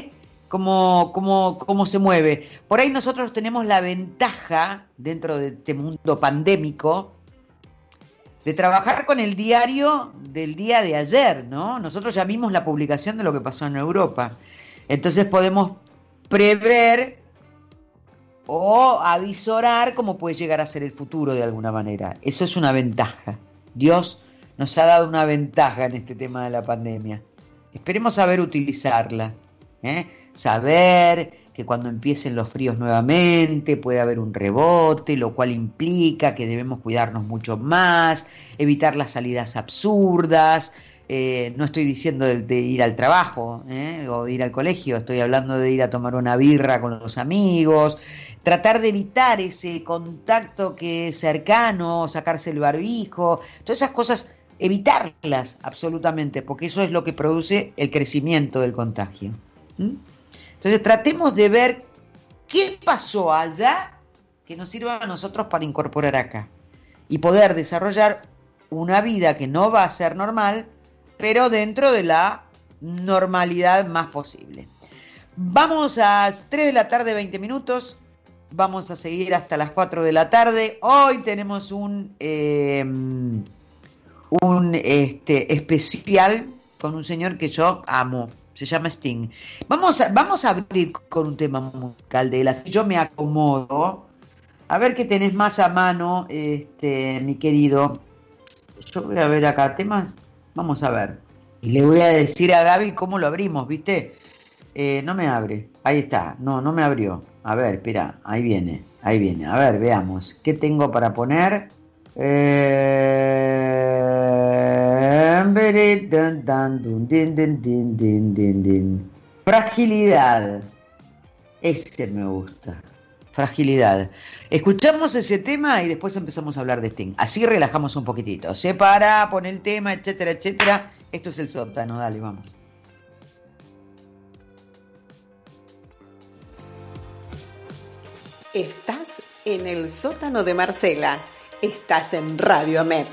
cómo se mueve. Por ahí nosotros tenemos la ventaja, dentro de este mundo pandémico, de trabajar con el diario del día de ayer, ¿no? Nosotros ya vimos la publicación de lo que pasó en Europa. Entonces podemos prever o avisorar cómo puede llegar a ser el futuro de alguna manera. Eso es una ventaja. Dios nos ha dado una ventaja en este tema de la pandemia. Esperemos saber utilizarla. Saber que cuando empiecen los fríos nuevamente puede haber un rebote, lo cual implica que debemos cuidarnos mucho más, evitar las salidas absurdas. No estoy diciendo de ir al trabajo o de ir al colegio, estoy hablando de ir a tomar una birra con los amigos, tratar de evitar ese contacto que es cercano, sacarse el barbijo, todas esas cosas, evitarlas absolutamente, porque eso es lo que produce el crecimiento del contagio. Entonces tratemos de ver qué pasó allá que nos sirva a nosotros para incorporar acá y poder desarrollar una vida que no va a ser normal, pero dentro de la normalidad más posible. Vamos a 3 de la tarde, 20 minutos. Vamos a seguir hasta las 4 de la tarde. Hoy tenemos un especial con un señor que yo amo. Se llama Sting. Vamos a abrir con un tema musical de él. Así yo me acomodo. A ver qué tenés más a mano, mi querido. Yo voy a ver acá temas. Vamos a ver. Y le voy a decir a Gaby cómo lo abrimos, ¿viste? No me abre. Ahí está. No me abrió. A ver, espera. Ahí viene. A ver, veamos. ¿Qué tengo para poner? Fragilidad. Ese me gusta. Fragilidad. Escuchamos ese tema y después empezamos a hablar de Sting. Así relajamos un poquitito. Se para, pone el tema, etcétera, etcétera. Esto es el sótano. Dale, vamos. Estás en el sótano de Marcela. Estás en Radio AMEP.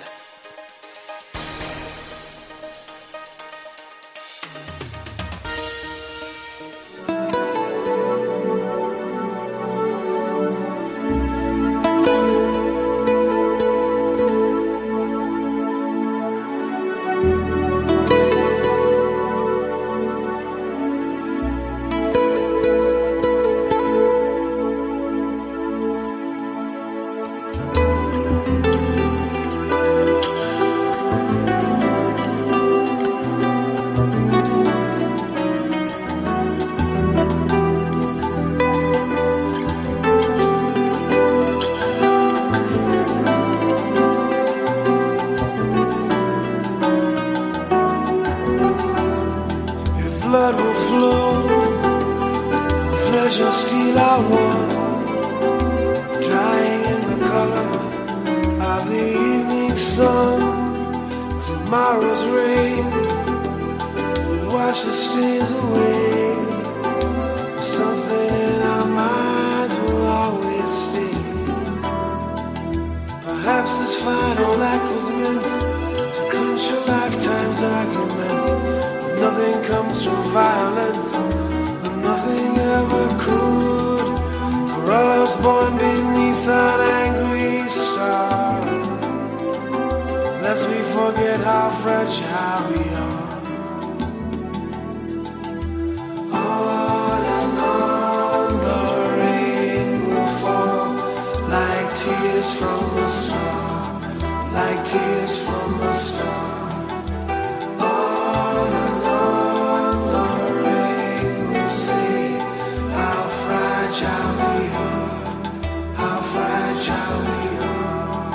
sun, tomorrow's rain washes stains away. Something in our minds will always stay. Perhaps this final act was meant to clinch a lifetime's argument. But nothing comes from violence, and nothing ever could. For all us born beneath an angry star, lest we forget how fragile we are. On and on the rain will fall, like tears from a star, like tears from a star. On and on the rain will say how fragile we are, how fragile we are.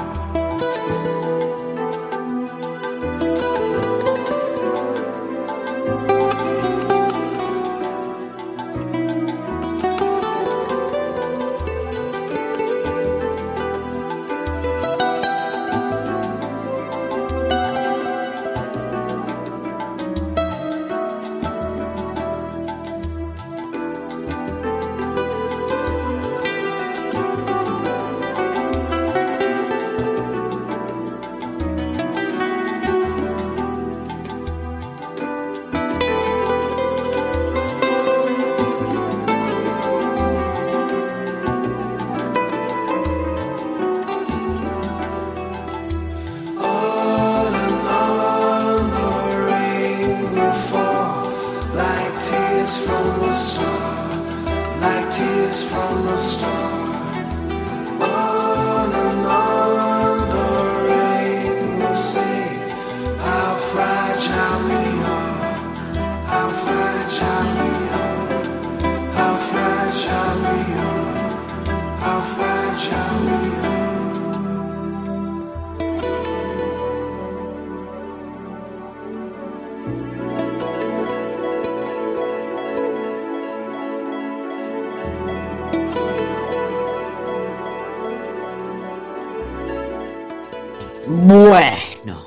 Bueno,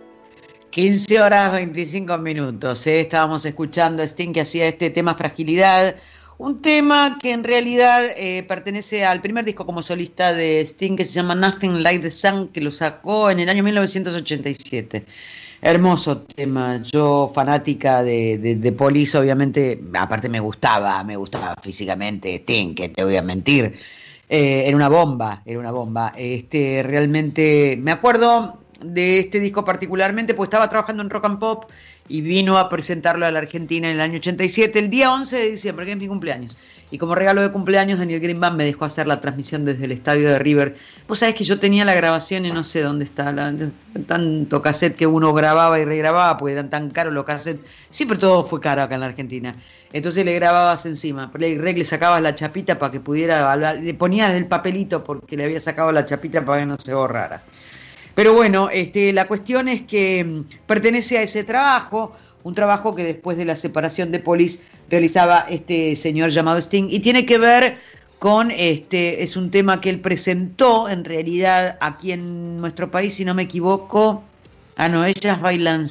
15 horas 25 minutos, estábamos escuchando a Sting que hacía este tema Fragilidad, un tema que en realidad pertenece al primer disco como solista de Sting que se llama Nothing Like the Sun, que lo sacó en el año 1987. Hermoso tema, yo fanática de Police, obviamente, aparte me gustaba físicamente Sting, que te voy a mentir. Era una bomba. Realmente me acuerdo de este disco particularmente, pues estaba trabajando en Rock and Pop y vino a presentarlo a la Argentina en el año 87, el día 11 de diciembre, que es mi cumpleaños. Y como regalo de cumpleaños, Daniel Greenbaum me dejó hacer la transmisión desde el estadio de River. Vos sabés que yo tenía la grabación y no sé dónde está, tanto cassette que uno grababa y regrababa, porque eran tan caros los cassettes. Siempre todo fue caro acá en la Argentina. Entonces le grababas encima, le sacabas la chapita para que pudiera, le ponías el papelito porque le había sacado la chapita para que no se borrara. Pero bueno, la cuestión es que pertenece a ese trabajo, un trabajo que después de la separación de Police realizaba este señor llamado Sting, y tiene que ver con, es un tema que él presentó en realidad aquí en nuestro país, si no me equivoco. Ellas bailan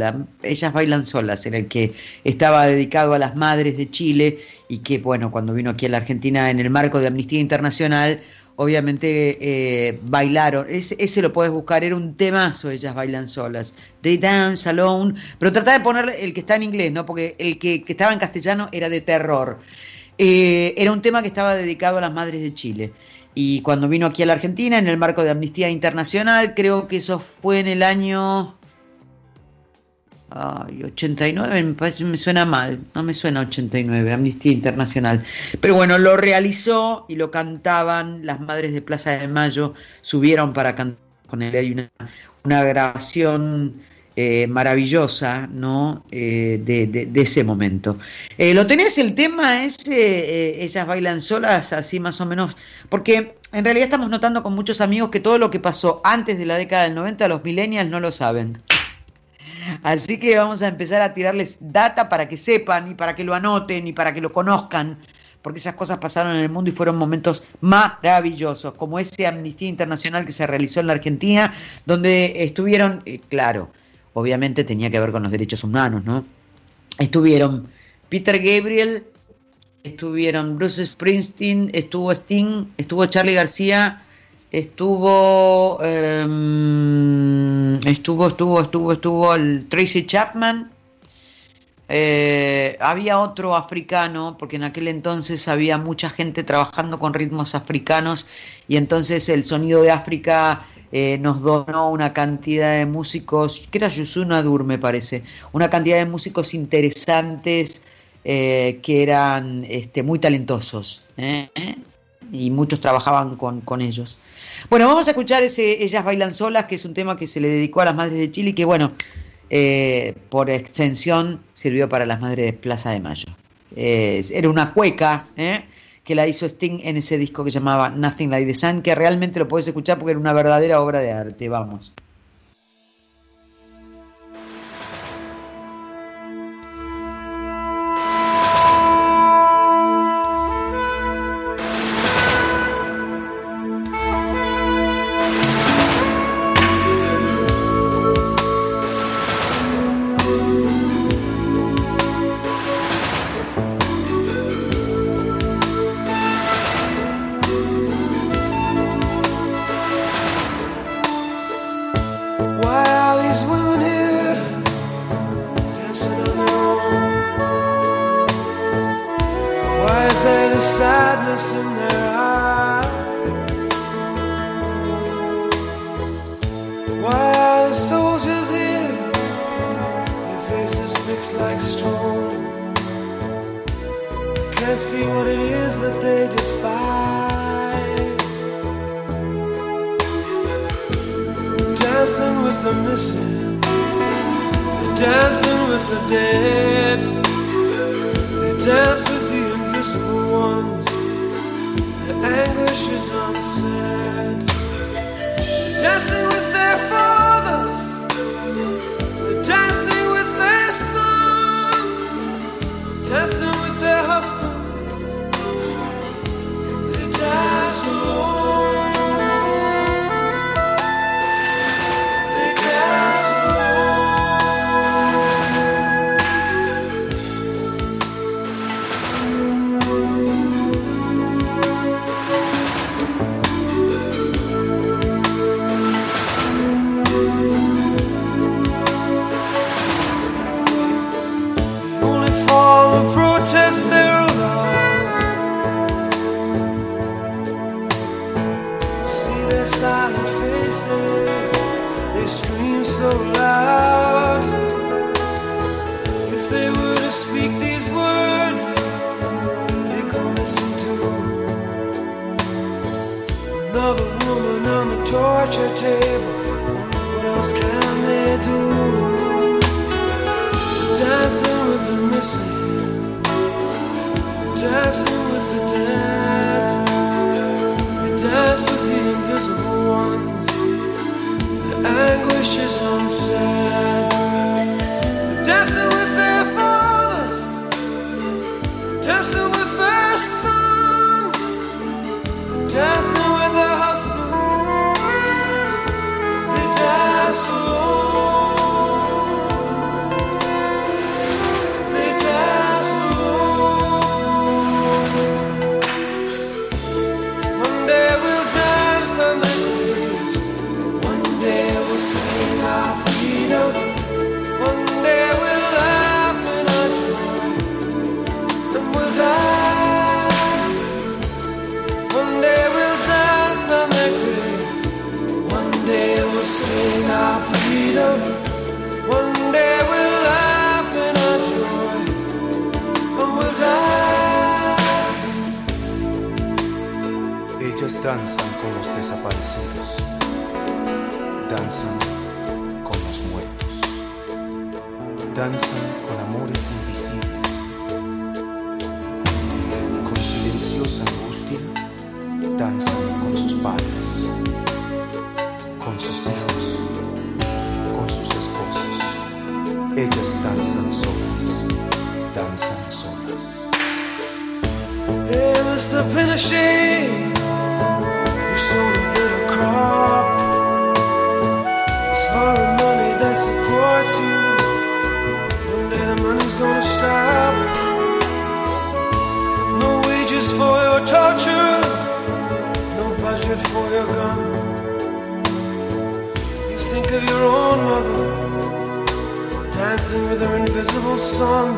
solas, era el que estaba dedicado a las madres de Chile y que, bueno, cuando vino aquí a la Argentina en el marco de Amnistía Internacional, obviamente bailaron, ese lo puedes buscar, era un temazo, Ellas bailan solas, They Dance Alone, pero tratá de poner el que está en inglés, ¿no? Porque el que estaba en castellano era de terror. Era un tema que estaba dedicado a las madres de Chile. Y cuando vino aquí a la Argentina, en el marco de Amnistía Internacional, creo que eso fue en el año 89, me suena mal, no me suena 89, Amnistía Internacional. Pero bueno, lo realizó y lo cantaban las madres de Plaza de Mayo, subieron para cantar con él. Hay una grabación maravillosa, ¿no? De ese momento. ¿Lo tenés el tema ese, Ellas bailan solas, así más o menos? Porque en realidad estamos notando con muchos amigos que todo lo que pasó antes de la década del 90, los millennials no lo saben. Así que vamos a empezar a tirarles data para que sepan y para que lo anoten y para que lo conozcan, porque esas cosas pasaron en el mundo y fueron momentos maravillosos, como ese Amnistía Internacional que se realizó en la Argentina, donde estuvieron, claro, obviamente tenía que ver con los derechos humanos, ¿no? Estuvieron Peter Gabriel, estuvieron Bruce Springsteen, estuvo Sting, estuvo Charly García, estuvo el Tracy Chapman, había otro africano, porque en aquel entonces había mucha gente trabajando con ritmos africanos, y entonces el Sonido de África nos donó una cantidad de músicos, que era Youssou N'Dour me parece, una cantidad de músicos interesantes, que eran muy talentosos, y muchos trabajaban con ellos. Bueno, vamos a escuchar Ellas Bailan Solas, que es un tema que se le dedicó a las madres de Chile y que, bueno, por extensión sirvió para las madres de Plaza de Mayo. Era una cueca, que la hizo Sting en ese disco que se llamaba Nothing Like the Sun, que realmente lo podés escuchar porque era una verdadera obra de arte. Vamos. Danzan con los desaparecidos, danzan con los muertos, danzan con amores invisibles, con silenciosa angustia, danzan con sus padres, con sus hijos, con sus esposos. Ellas danzan solas, danzan solas. just the pinochet who sold a bit of crop. It's foreign money that supports you. One day the money's gonna stop. No wages for your torture, no budget for your gun. You think of your own mother dancing with her invisible son,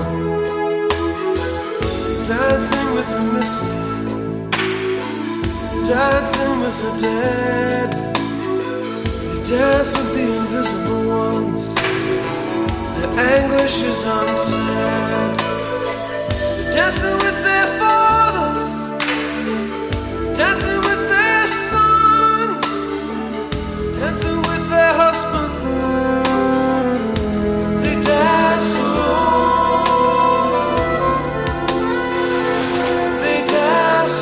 dancing with the missing, dancing with the dead. You dance with the invisible ones, their anguish is unsaid. You're dancing with their fathers, dancing with their sons, dancing with their husbands. They dance alone, they dance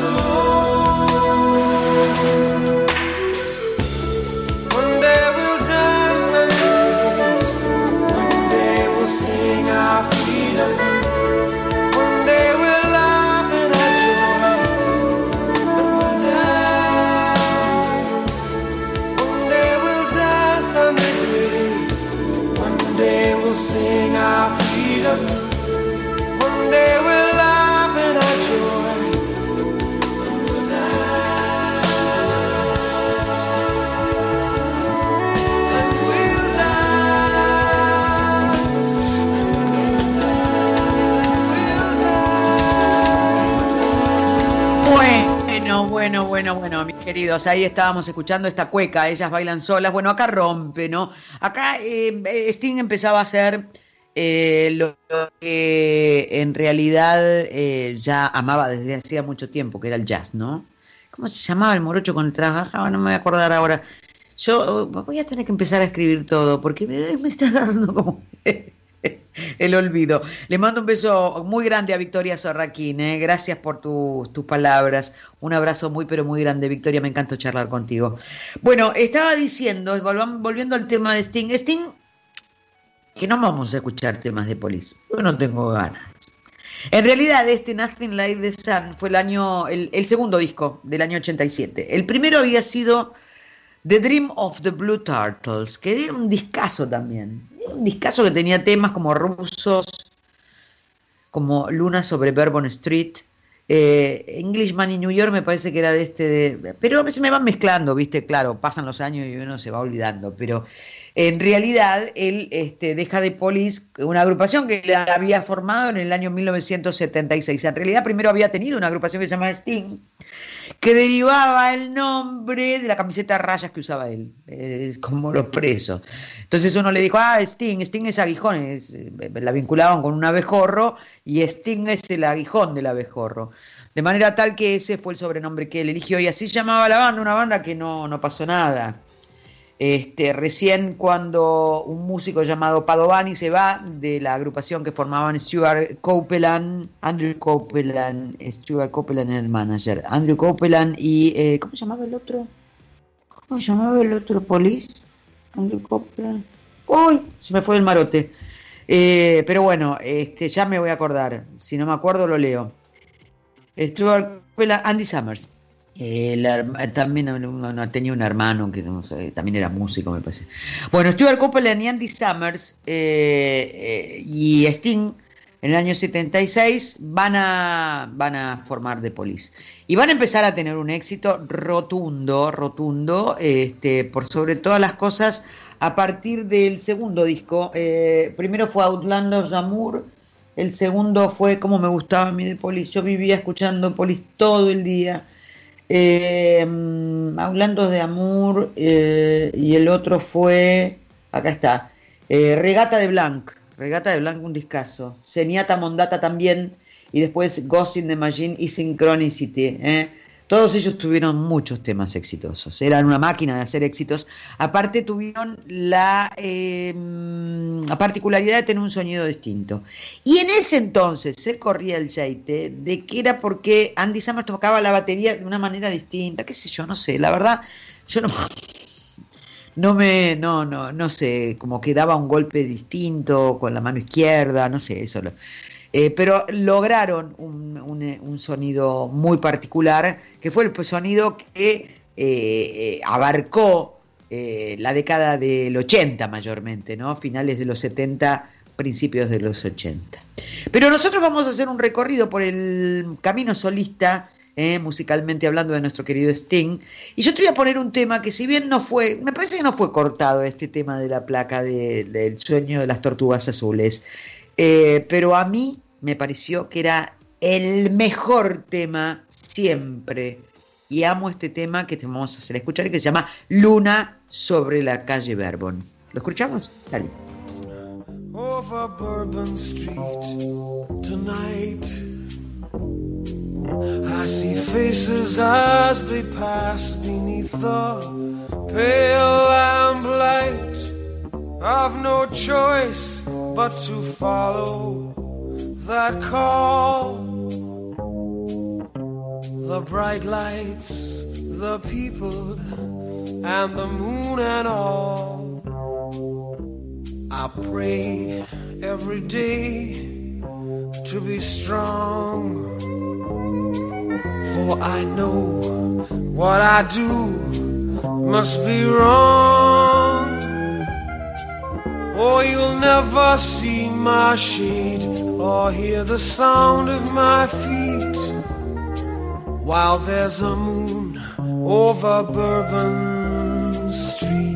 alone. One day we'll dance and dance, one day we'll sing our freedom. One day we'll laugh in our joy, and we'll dance. One day we'll dance on the graves. One day we'll sing our freedom. One day we'll laugh in our joy, and we'll dance. And we'll dance. And we'll dance. Bueno, mis queridos, ahí estábamos escuchando esta cueca, ellas bailan solas. Bueno, acá rompe, ¿no? Acá Sting empezaba a hacer lo que en realidad ya amaba desde hacía mucho tiempo, que era el jazz, ¿no? ¿Cómo se llamaba el morocho con el trabajaba? No me voy a acordar ahora. Yo voy a tener que empezar a escribir todo, porque me está dando como el olvido. Le mando un beso muy grande a Victoria Sorraquín, gracias por tus palabras. Un abrazo muy pero muy grande, Victoria, me encantó charlar contigo. Bueno, estaba diciendo, volviendo al tema de Sting, que no vamos a escuchar temas de Police, yo no tengo ganas. En realidad Nothing Like the Sun fue el segundo disco del año 87. El primero había sido The Dream of the Blue Turtles, que era un discazo también. Era un discazo que tenía temas como Rusos, como Luna sobre Bourbon Street, Englishman in New York me parece que era pero a veces me van mezclando, ¿viste? Claro, pasan los años y uno se va olvidando, pero en realidad él deja de Police, una agrupación que le había formado en el año 1976. En realidad primero había tenido una agrupación que se llamaba Sting, que derivaba el nombre de la camiseta a rayas que usaba él, como los presos. Entonces uno le dijo, Sting es aguijón, la vinculaban con un abejorro, y Sting es el aguijón del abejorro. De manera tal que ese fue el sobrenombre que él eligió, y así llamaba la banda, una banda que no pasó nada. Recién cuando un músico llamado Padovani se va de la agrupación que formaban Stuart Copeland, Andrew Copeland, Stuart Copeland es el manager, Andrew Copeland y ¿cómo se llamaba el otro? Police? Andrew Copeland. ¡Uy! Se me fue el marote. Pero bueno, ya me voy a acordar. Si no me acuerdo lo leo. Stuart Copeland, Andy Summers. También tenía un hermano que no sé, también era músico, me parece. Bueno, Stuart Copeland y Andy Summers y Sting en el año 76 van a formar The Police y van a empezar a tener un éxito rotundo, por sobre todas las cosas a partir del segundo disco. Primero fue Outland of Amour, el segundo fue Como me gustaba a mí The Police. Yo vivía escuchando Police todo el día. Hablando de Amour, y el otro fue, acá está, Regata de Blanc, un discazo. Zenyatta Mondata también, y después Ghost in the Machine y Synchronicity. Todos ellos tuvieron muchos temas exitosos, eran una máquina de hacer éxitos. Aparte tuvieron la particularidad de tener un sonido distinto. Y en ese entonces se corría el cheite de que era porque Andy Summers tocaba la batería de una manera distinta, qué sé yo, no sé, la verdad, yo no sé, como que daba un golpe distinto con la mano izquierda, no sé, eso Pero lograron un sonido muy particular, que fue el sonido que abarcó la década del 80 mayormente, ¿no? Finales de los 70, principios de los 80. Pero nosotros vamos a hacer un recorrido por el camino solista, musicalmente hablando, de nuestro querido Sting, y yo te voy a poner un tema que, si bien no fue, me parece que no fue cortado, este tema de la placa del sueño de las tortugas azules, pero a mí me pareció que era el mejor tema siempre, y amo este tema que te vamos a hacer escuchar, que se llama Luna sobre la calle Bourbon. ¿Lo escuchamos? Dale. Over Bourbon Street tonight, I see faces as they pass beneath the pale lamplight. I've no choice but to follow that call. The bright lights, the people, and the moon and all. I pray every day to be strong, for I know what I do must be wrong. Oh, you'll never see my shade or hear the sound of my feet while there's a moon over Bourbon Street.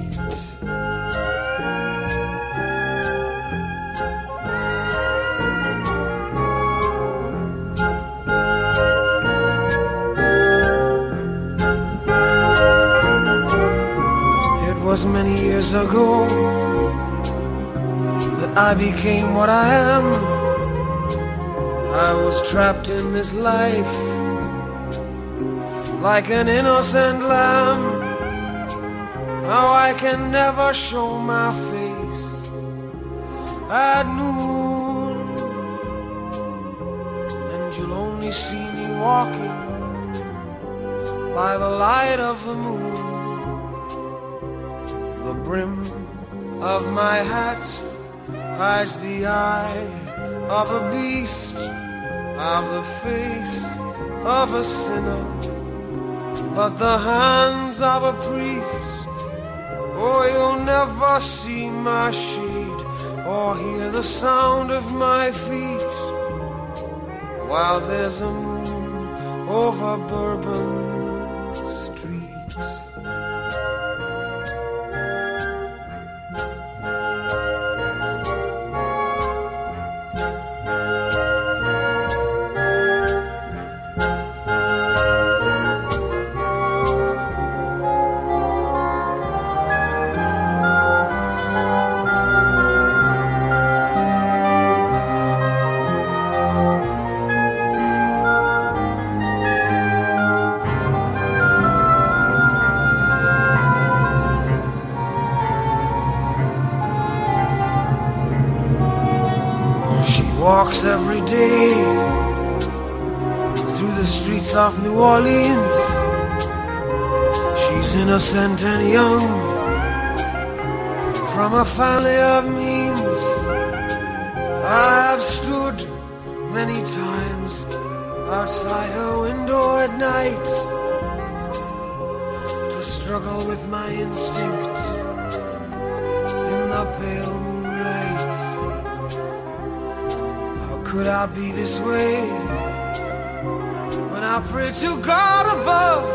It was many years ago that I became what I am. I was trapped in this life like an innocent lamb. Now I can never show my face at noon, and you'll only see me walking by the light of the moon. The brim of my hat hides the eye of a beast, of the face of a sinner, but the hands of a priest. Oh, you'll never see my shade or hear the sound of my feet while there's a moon over Bourbon Street. Walks every day through the streets of New Orleans. She's innocent and young, from a family of means. I have stood many times outside her window at night to struggle with my instinct in the pale moonlight. Could I be this way when I pray to God above?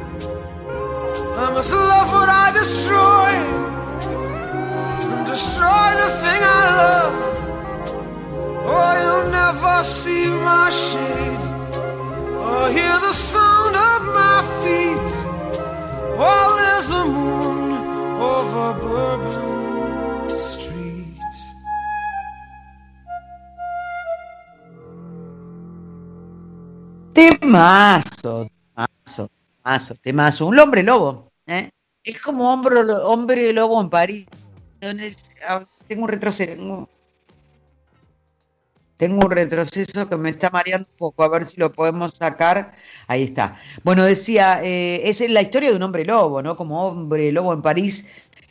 I must love what I destroy and destroy the thing I love. Oh, you'll never see my shade or hear the sound of my feet while there's a moon over Bourbon. Temazo. Un hombre lobo, ¿eh? Es como hombre lobo en París. Tengo un retroceso que me está mareando un poco, a ver si lo podemos sacar. Ahí está. Bueno, decía, es la historia de un hombre lobo, ¿no? Como hombre lobo en París,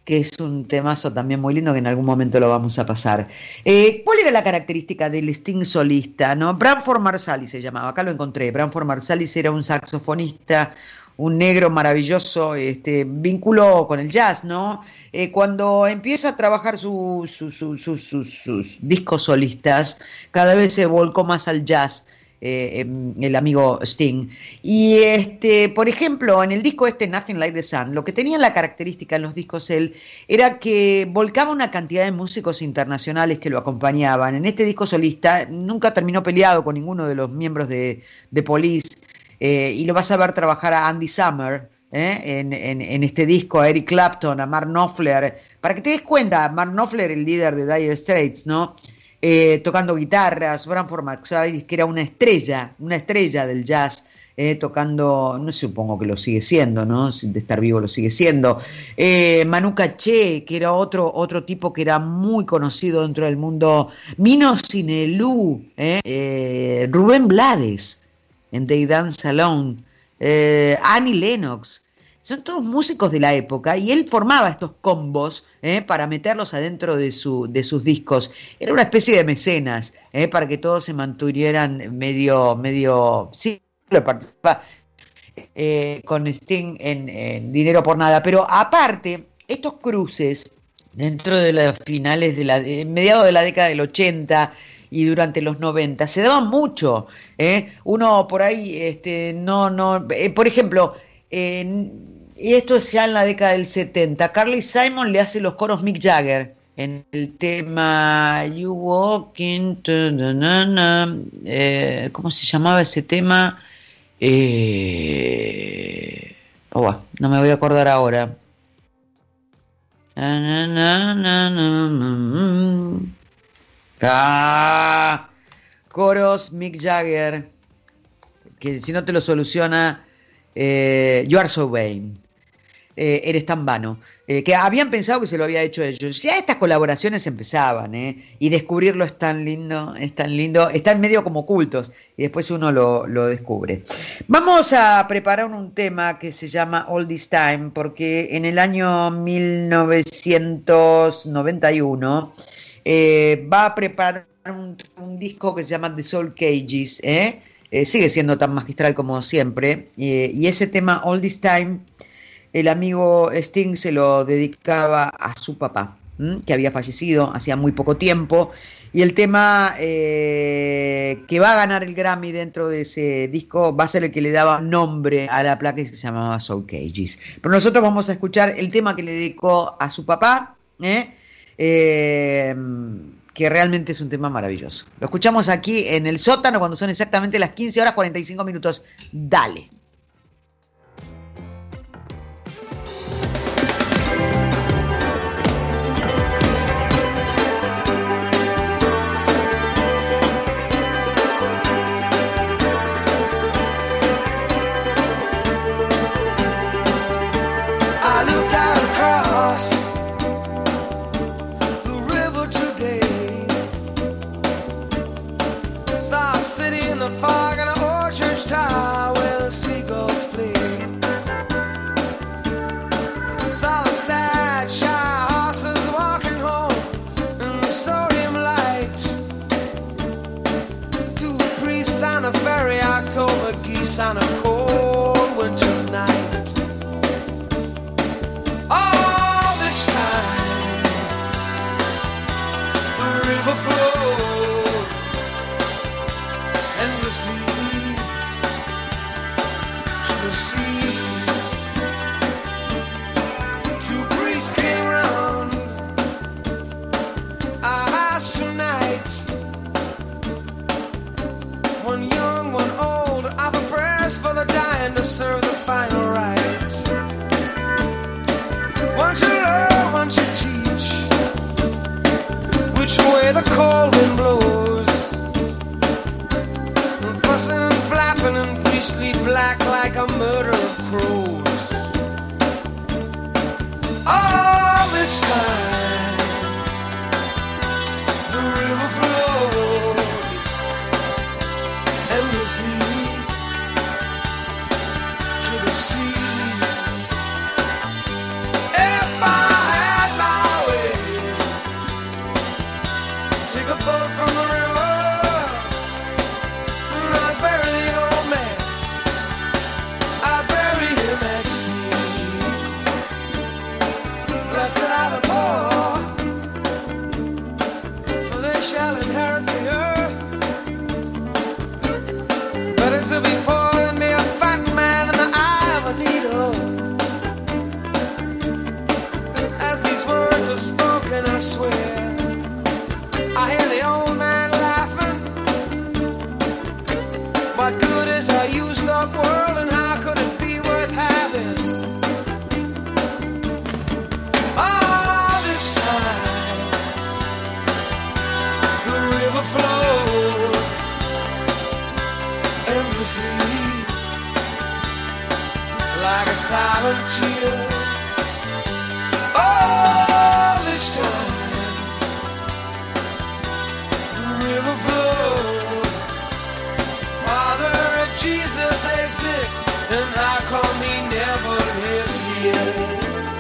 que es un temazo también muy lindo que en algún momento lo vamos a pasar. ¿Cuál era la característica del Sting solista, no? Branford Marsalis se llamaba, acá lo encontré. Branford Marsalis era un saxofonista, un negro maravilloso, vínculo con el jazz, ¿no? Cuando empieza a trabajar sus discos solistas, cada vez se volcó más al jazz, el amigo Sting. Y por ejemplo, en el disco Nothing Like the Sun, lo que tenía la característica en los discos él era que volcaba una cantidad de músicos internacionales que lo acompañaban. En este disco solista nunca terminó peleado con ninguno de los miembros de Police, y lo vas a ver trabajar a Andy Summer en este disco, a Eric Clapton, a Mark Knopfler, para que te des cuenta, Mark Knopfler, el líder de Dire Straits, ¿no? Tocando guitarras, Branford Marsalis, que era una estrella del jazz, tocando, no supongo que lo sigue siendo, ¿no? De estar vivo lo sigue siendo. Manu Katché, que era otro tipo que era muy conocido dentro del mundo. Mino Sinelú, Rubén Blades en They Dance Alone, Annie Lennox. Son todos músicos de la época y él formaba estos combos para meterlos adentro de sus discos. Era una especie de mecenas, para que todos se mantuvieran medio sí, participaba con Sting en Dinero por Nada. Pero aparte, estos cruces dentro de los finales mediados de la década del 80 y durante los 90 se daban mucho. Uno por ahí, por ejemplo, y esto es ya en la década del 70, Carly Simon le hace los coros Mick Jagger en el tema You Walking to the ¿cómo se llamaba ese tema? No me voy a acordar ahora. Coros Mick Jagger, que si no te lo soluciona You Are So Vain, Eres tan vano, que habían pensado que se lo había hecho ellos. Ya estas colaboraciones empezaban, y descubrirlo es tan lindo, están medio como ocultos y después uno lo descubre. Vamos a preparar un tema que se llama All This Time, porque en el año 1991 va a preparar un disco que se llama The Soul Cages, sigue siendo tan magistral como siempre, y ese tema All This Time el amigo Sting se lo dedicaba a su papá, que había fallecido hacía muy poco tiempo, y el tema que va a ganar el Grammy dentro de ese disco va a ser el que le daba nombre a la placa, que se llamaba Soul Cages. Pero nosotros vamos a escuchar el tema que le dedicó a su papá, que realmente es un tema maravilloso. Lo escuchamos aquí en el sótano cuando son exactamente las 15:45. Dale. Fog in an old church tower where the seagulls play. Saw the sad, shy horses walking home in the sodium light. Two priests on a ferry, October geese on a cold winter's night. All this time, the river flowed endlessly to the sea. Two priests came round. I asked tonight, one young, one old, offer prayers for the dying to serve the final rite. One to learn, one to teach which way the cold wind blows. Fussing and flapping in priestly black like a murder of crows. All this time, the river flowed endlessly to the sea. If I had swear. I hear the old man laughing. What good is a used up world, and how could it be worth having? All this time the river flowed endlessly, like a silent cheer. All this time the river flowed. Father, if Jesus exists, then how come he never lives here?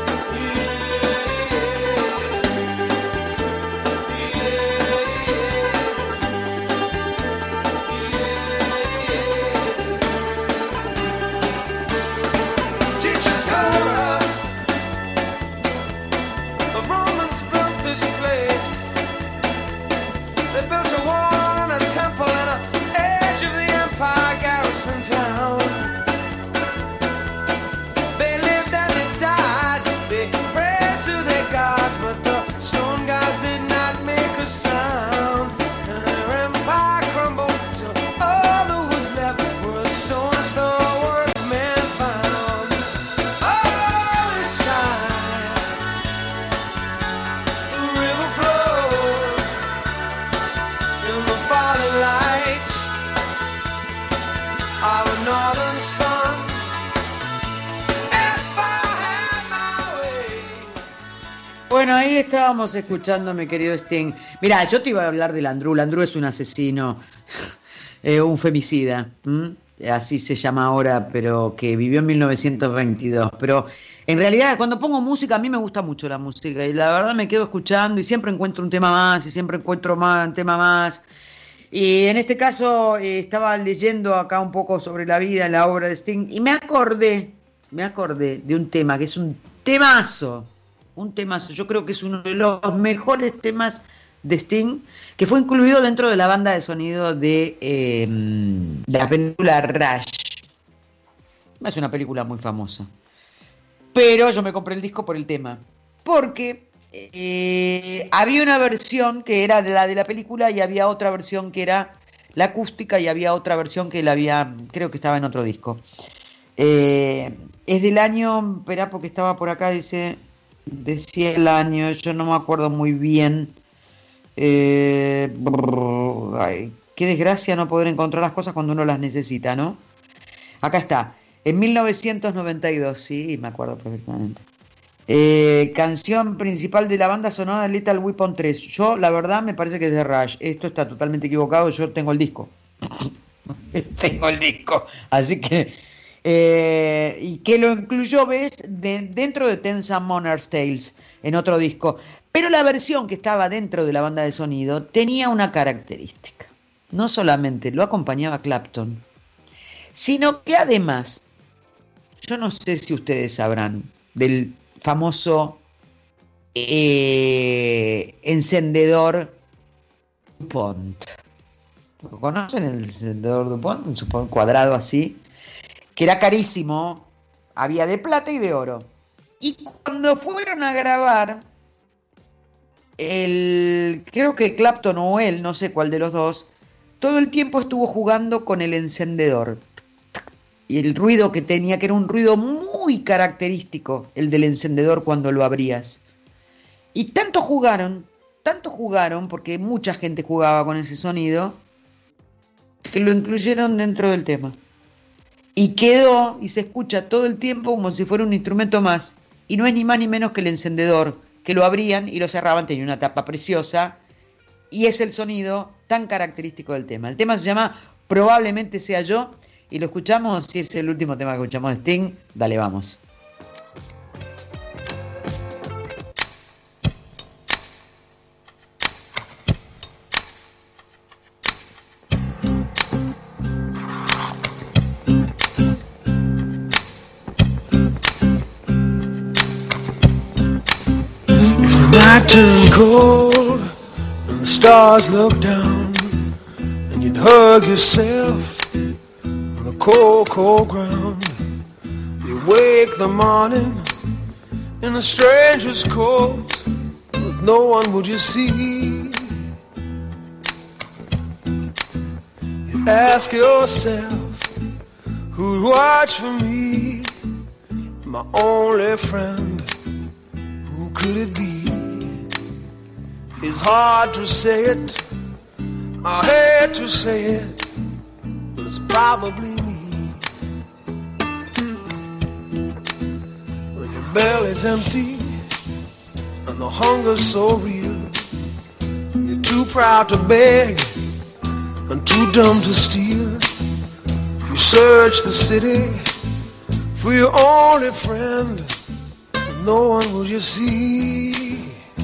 Bueno, ahí estábamos escuchando, mi querido Sting. Mirá, yo te iba a hablar de Landru. Landru es un asesino, un femicida, así se llama ahora, pero que vivió en 1922. Pero en realidad, cuando pongo música, a mí me gusta mucho la música y la verdad me quedo escuchando y siempre encuentro un tema más y siempre encuentro un tema más. Y en este caso estaba leyendo acá un poco sobre la vida, la obra de Sting, y me acordé de un tema que es un temazo, yo creo que es uno de los mejores temas de Sting, que fue incluido dentro de la banda de sonido de la película Rush. Es una película muy famosa, pero yo me compré el disco por el tema, porque había una versión que era de la película y había otra versión que era la acústica y había otra versión que creo que estaba en otro disco. Es del año, esperá porque estaba por acá, decía el año, yo no me acuerdo muy bien. Ay, qué desgracia no poder encontrar las cosas cuando uno las necesita, ¿no? Acá está, en 1992, sí, me acuerdo perfectamente. Canción principal de la banda sonora de Lethal Weapon 3. Yo, la verdad, me parece que es de Rush. Esto está totalmente equivocado, yo tengo el disco. Así que y que lo incluyó, ves, dentro de Ten Some Monarchs Tales, en otro disco. Pero la versión que estaba dentro de la banda de sonido tenía una característica. No solamente lo acompañaba Clapton, sino que además, yo no sé si ustedes sabrán del famoso encendedor DuPont. ¿Conocen el encendedor DuPont? Un cuadrado así, que era carísimo, había de plata y de oro. Y cuando fueron a grabar, creo que Clapton o él, no sé cuál de los dos, todo el tiempo estuvo jugando con el encendedor. Y el ruido que tenía, que era un ruido muy característico, el del encendedor cuando lo abrías. Y tanto jugaron, porque mucha gente jugaba con ese sonido, que lo incluyeron dentro del tema. Y quedó y se escucha todo el tiempo como si fuera un instrumento más. Y no es ni más ni menos que el encendedor, que lo abrían y lo cerraban, tenía una tapa preciosa. Y es el sonido tan característico del tema. El tema se llama Probablemente Sea Yo. Y lo escuchamos, si es el último tema que escuchamos de Sting, dale, vamos. night turned cold and the stars looked down, and you'd hug yourself on the cold, cold ground. You wake the morning in a stranger's coat with no one would you see. You ask yourself, who'd watch for me? My only friend, who could it be? It's hard to say it, I hate to say it, but it's probably me. When your belly's empty and the hunger's so real, you're too proud to beg and too dumb to steal. You search the city for your only friend, but no one will you see.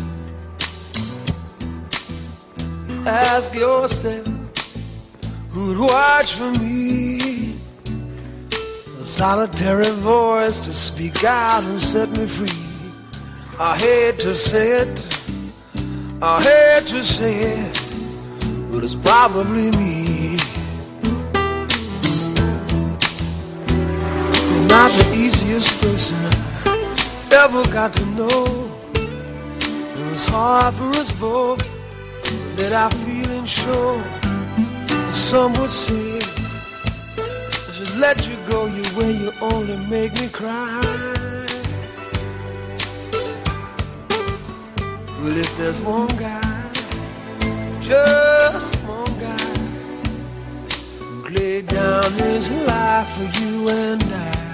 You ask yourself, who'd watch for me? A solitary voice to speak out and set me free. I hate to say it, I hate to say it, but it's probably me. You're not the easiest person I ever got to know. It's hard for us both that I feeling sure. Some would say I should let you go your way, you only make me cry. Well, if there's one guy, just one guy, who laid down his life for you and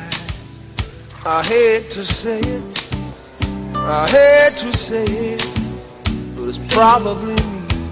I hate to say it, I hate to say it, but it's probably me.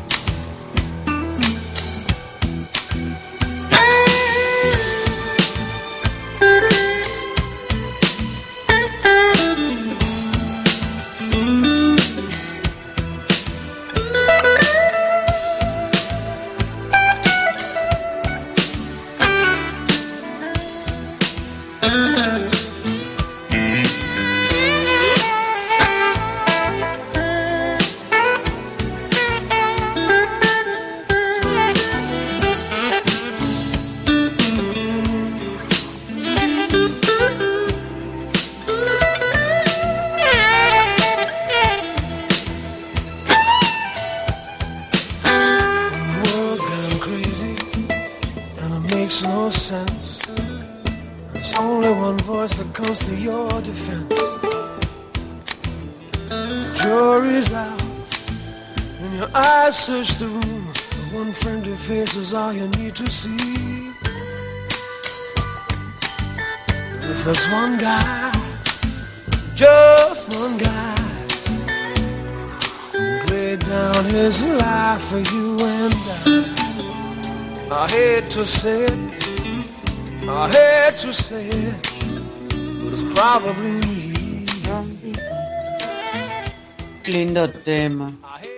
Comes to your defense. The jury's out and your eyes search the room. One friendly face is all you need to see. And if there's one guy, just one guy, who laid down his life for you and I hate to say it, I hate to say it, probably me. Lindo tema.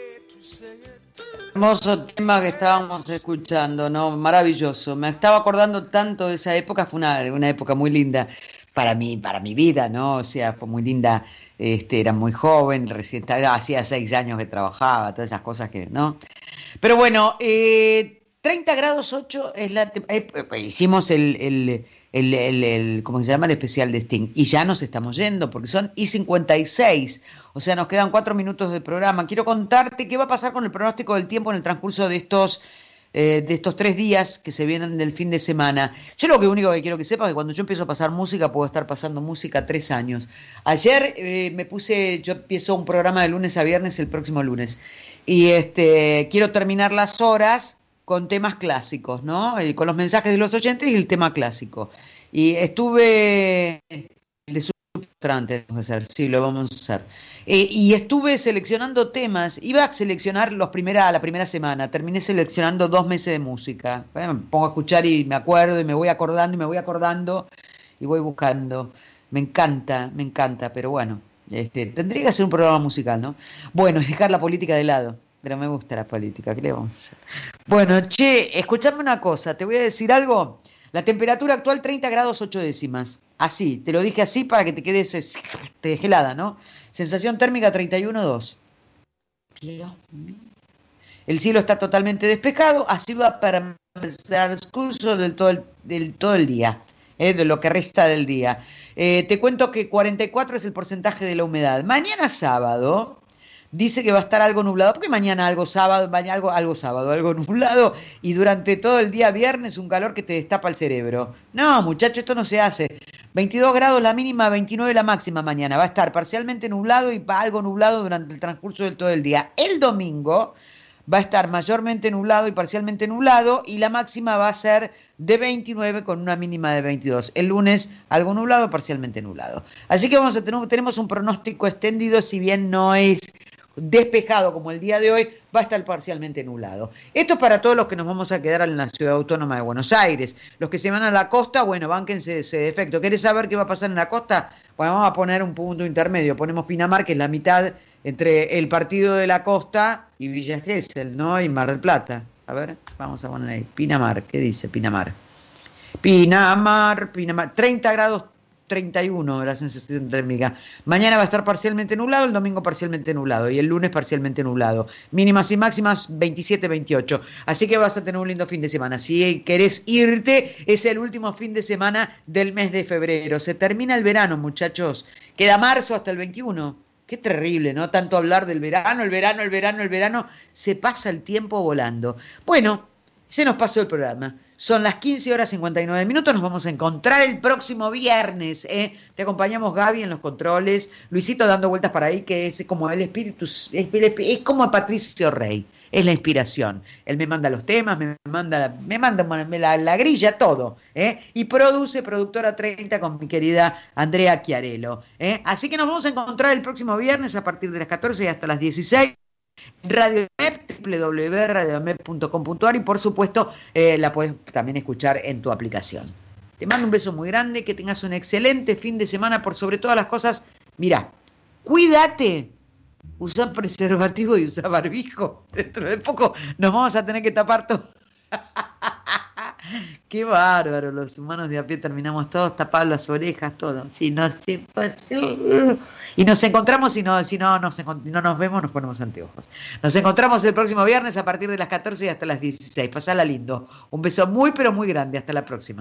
Hermoso tema que estábamos escuchando, ¿no? Maravilloso. Me estaba acordando tanto de esa época, fue una época muy linda para mí, para mi vida, ¿no? O sea, fue muy linda, era muy joven, recién hacía 6 años que trabajaba, todas esas cosas que, ¿no? Pero bueno, 30 grados 8 es la hicimos el ¿cómo se llama? El especial de Sting. Y ya nos estamos yendo, porque son y56. O sea, nos quedan 4 minutos de programa. Quiero contarte qué va a pasar con el pronóstico del tiempo en el transcurso de estos 3 días que se vienen del fin de semana. Yo lo único que quiero que sepas es que cuando yo empiezo a pasar música, puedo estar pasando música 3 años. Ayer yo empiezo un programa de lunes a viernes el próximo lunes. Y quiero terminar las horas con temas clásicos, ¿no? Con los mensajes de los oyentes y el tema clásico. Y estuve... de tenemos que hacer, sí, lo vamos a hacer. Y estuve seleccionando temas, iba a seleccionar la primera semana, terminé seleccionando 2 meses de música. Me pongo a escuchar y me acuerdo y me voy acordando y voy buscando. Me encanta, pero bueno, tendría que hacer un programa musical, ¿no? Bueno, dejar la política de lado. Pero me gusta la política, ¿qué le vamos a hacer? Bueno, escuchame una cosa, te voy a decir algo. La temperatura actual 30 grados 8 décimas. Así, te lo dije así para que te quedes helada, ¿no? Sensación térmica 31,2. Dios mío. El cielo está totalmente despejado, así va para el transcurso del todo el día, de lo que resta del día. Te cuento que 44 es el porcentaje de la humedad. Mañana sábado dice que va a estar algo nublado, porque mañana algo sábado, algo nublado, y durante todo el día viernes un calor que te destapa el cerebro. No, muchacho, esto no se hace. 22 grados la mínima, 29 la máxima mañana. Va a estar parcialmente nublado y algo nublado durante el transcurso del todo el día. El domingo va a estar mayormente nublado y parcialmente nublado, y la máxima va a ser de 29 con una mínima de 22. El lunes algo nublado, parcialmente nublado. Así que tenemos un pronóstico extendido, si bien no es despejado como el día de hoy, va a estar parcialmente nublado. Esto es para todos los que nos vamos a quedar en la Ciudad Autónoma de Buenos Aires. Los que se van a la costa, bueno, bánquense ese defecto. ¿Querés saber qué va a pasar en la costa? Bueno, vamos a poner un punto intermedio. Ponemos Pinamar, que es la mitad entre el Partido de la Costa y Villa Gesell, ¿no? Y Mar del Plata. A ver, vamos a poner ahí. Pinamar, ¿qué dice Pinamar? Pinamar, 30 grados 31 la sensación térmica. Mañana va a estar parcialmente nublado, el domingo parcialmente nublado y el lunes parcialmente nublado. Mínimas y máximas 27, 28. Así que vas a tener un lindo fin de semana. Si querés irte, es el último fin de semana del mes de febrero. Se termina el verano, muchachos. Queda marzo hasta el 21. Qué terrible, ¿no? Tanto hablar del verano, el verano. Se pasa el tiempo volando. Bueno, se nos pasó el programa. Son las 15 horas 59 minutos. Nos vamos a encontrar el próximo viernes. Te acompañamos, Gaby, en los controles. Luisito dando vueltas para ahí, que es como el espíritu. Es como Patricio Rey. Es la inspiración. Él me manda los temas, me manda la grilla, todo. Y productora 30 con mi querida Andrea Chiarello. Así que nos vamos a encontrar el próximo viernes a partir de las 14 y hasta las 16. Radio MEP, www.radiomep.com.ar, y por supuesto la puedes también escuchar en tu aplicación. Te mando un beso muy grande, que tengas un excelente fin de semana. Por sobre todas las cosas, mira, cuídate, usa preservativo y usa barbijo. Dentro de poco nos vamos a tener que tapar todo. Qué bárbaro, los humanos de a pie terminamos todos tapados las orejas, todo. Si no se y nos encontramos, si no nos vemos, nos ponemos anteojos. Nos encontramos el próximo viernes a partir de las 14 y hasta las 16. Pasala lindo. Un beso muy, pero muy grande. Hasta la próxima.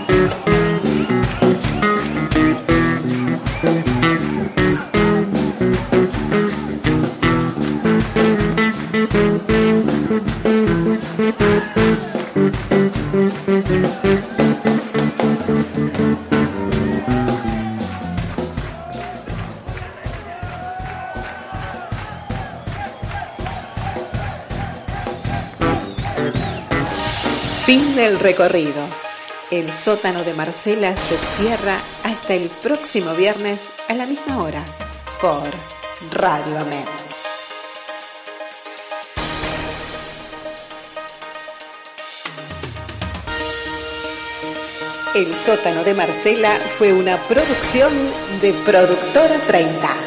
Fin del recorrido. El sótano de Marcela se cierra hasta el próximo viernes a la misma hora por Radio Amén. El sótano de Marcela fue una producción de Productora 30.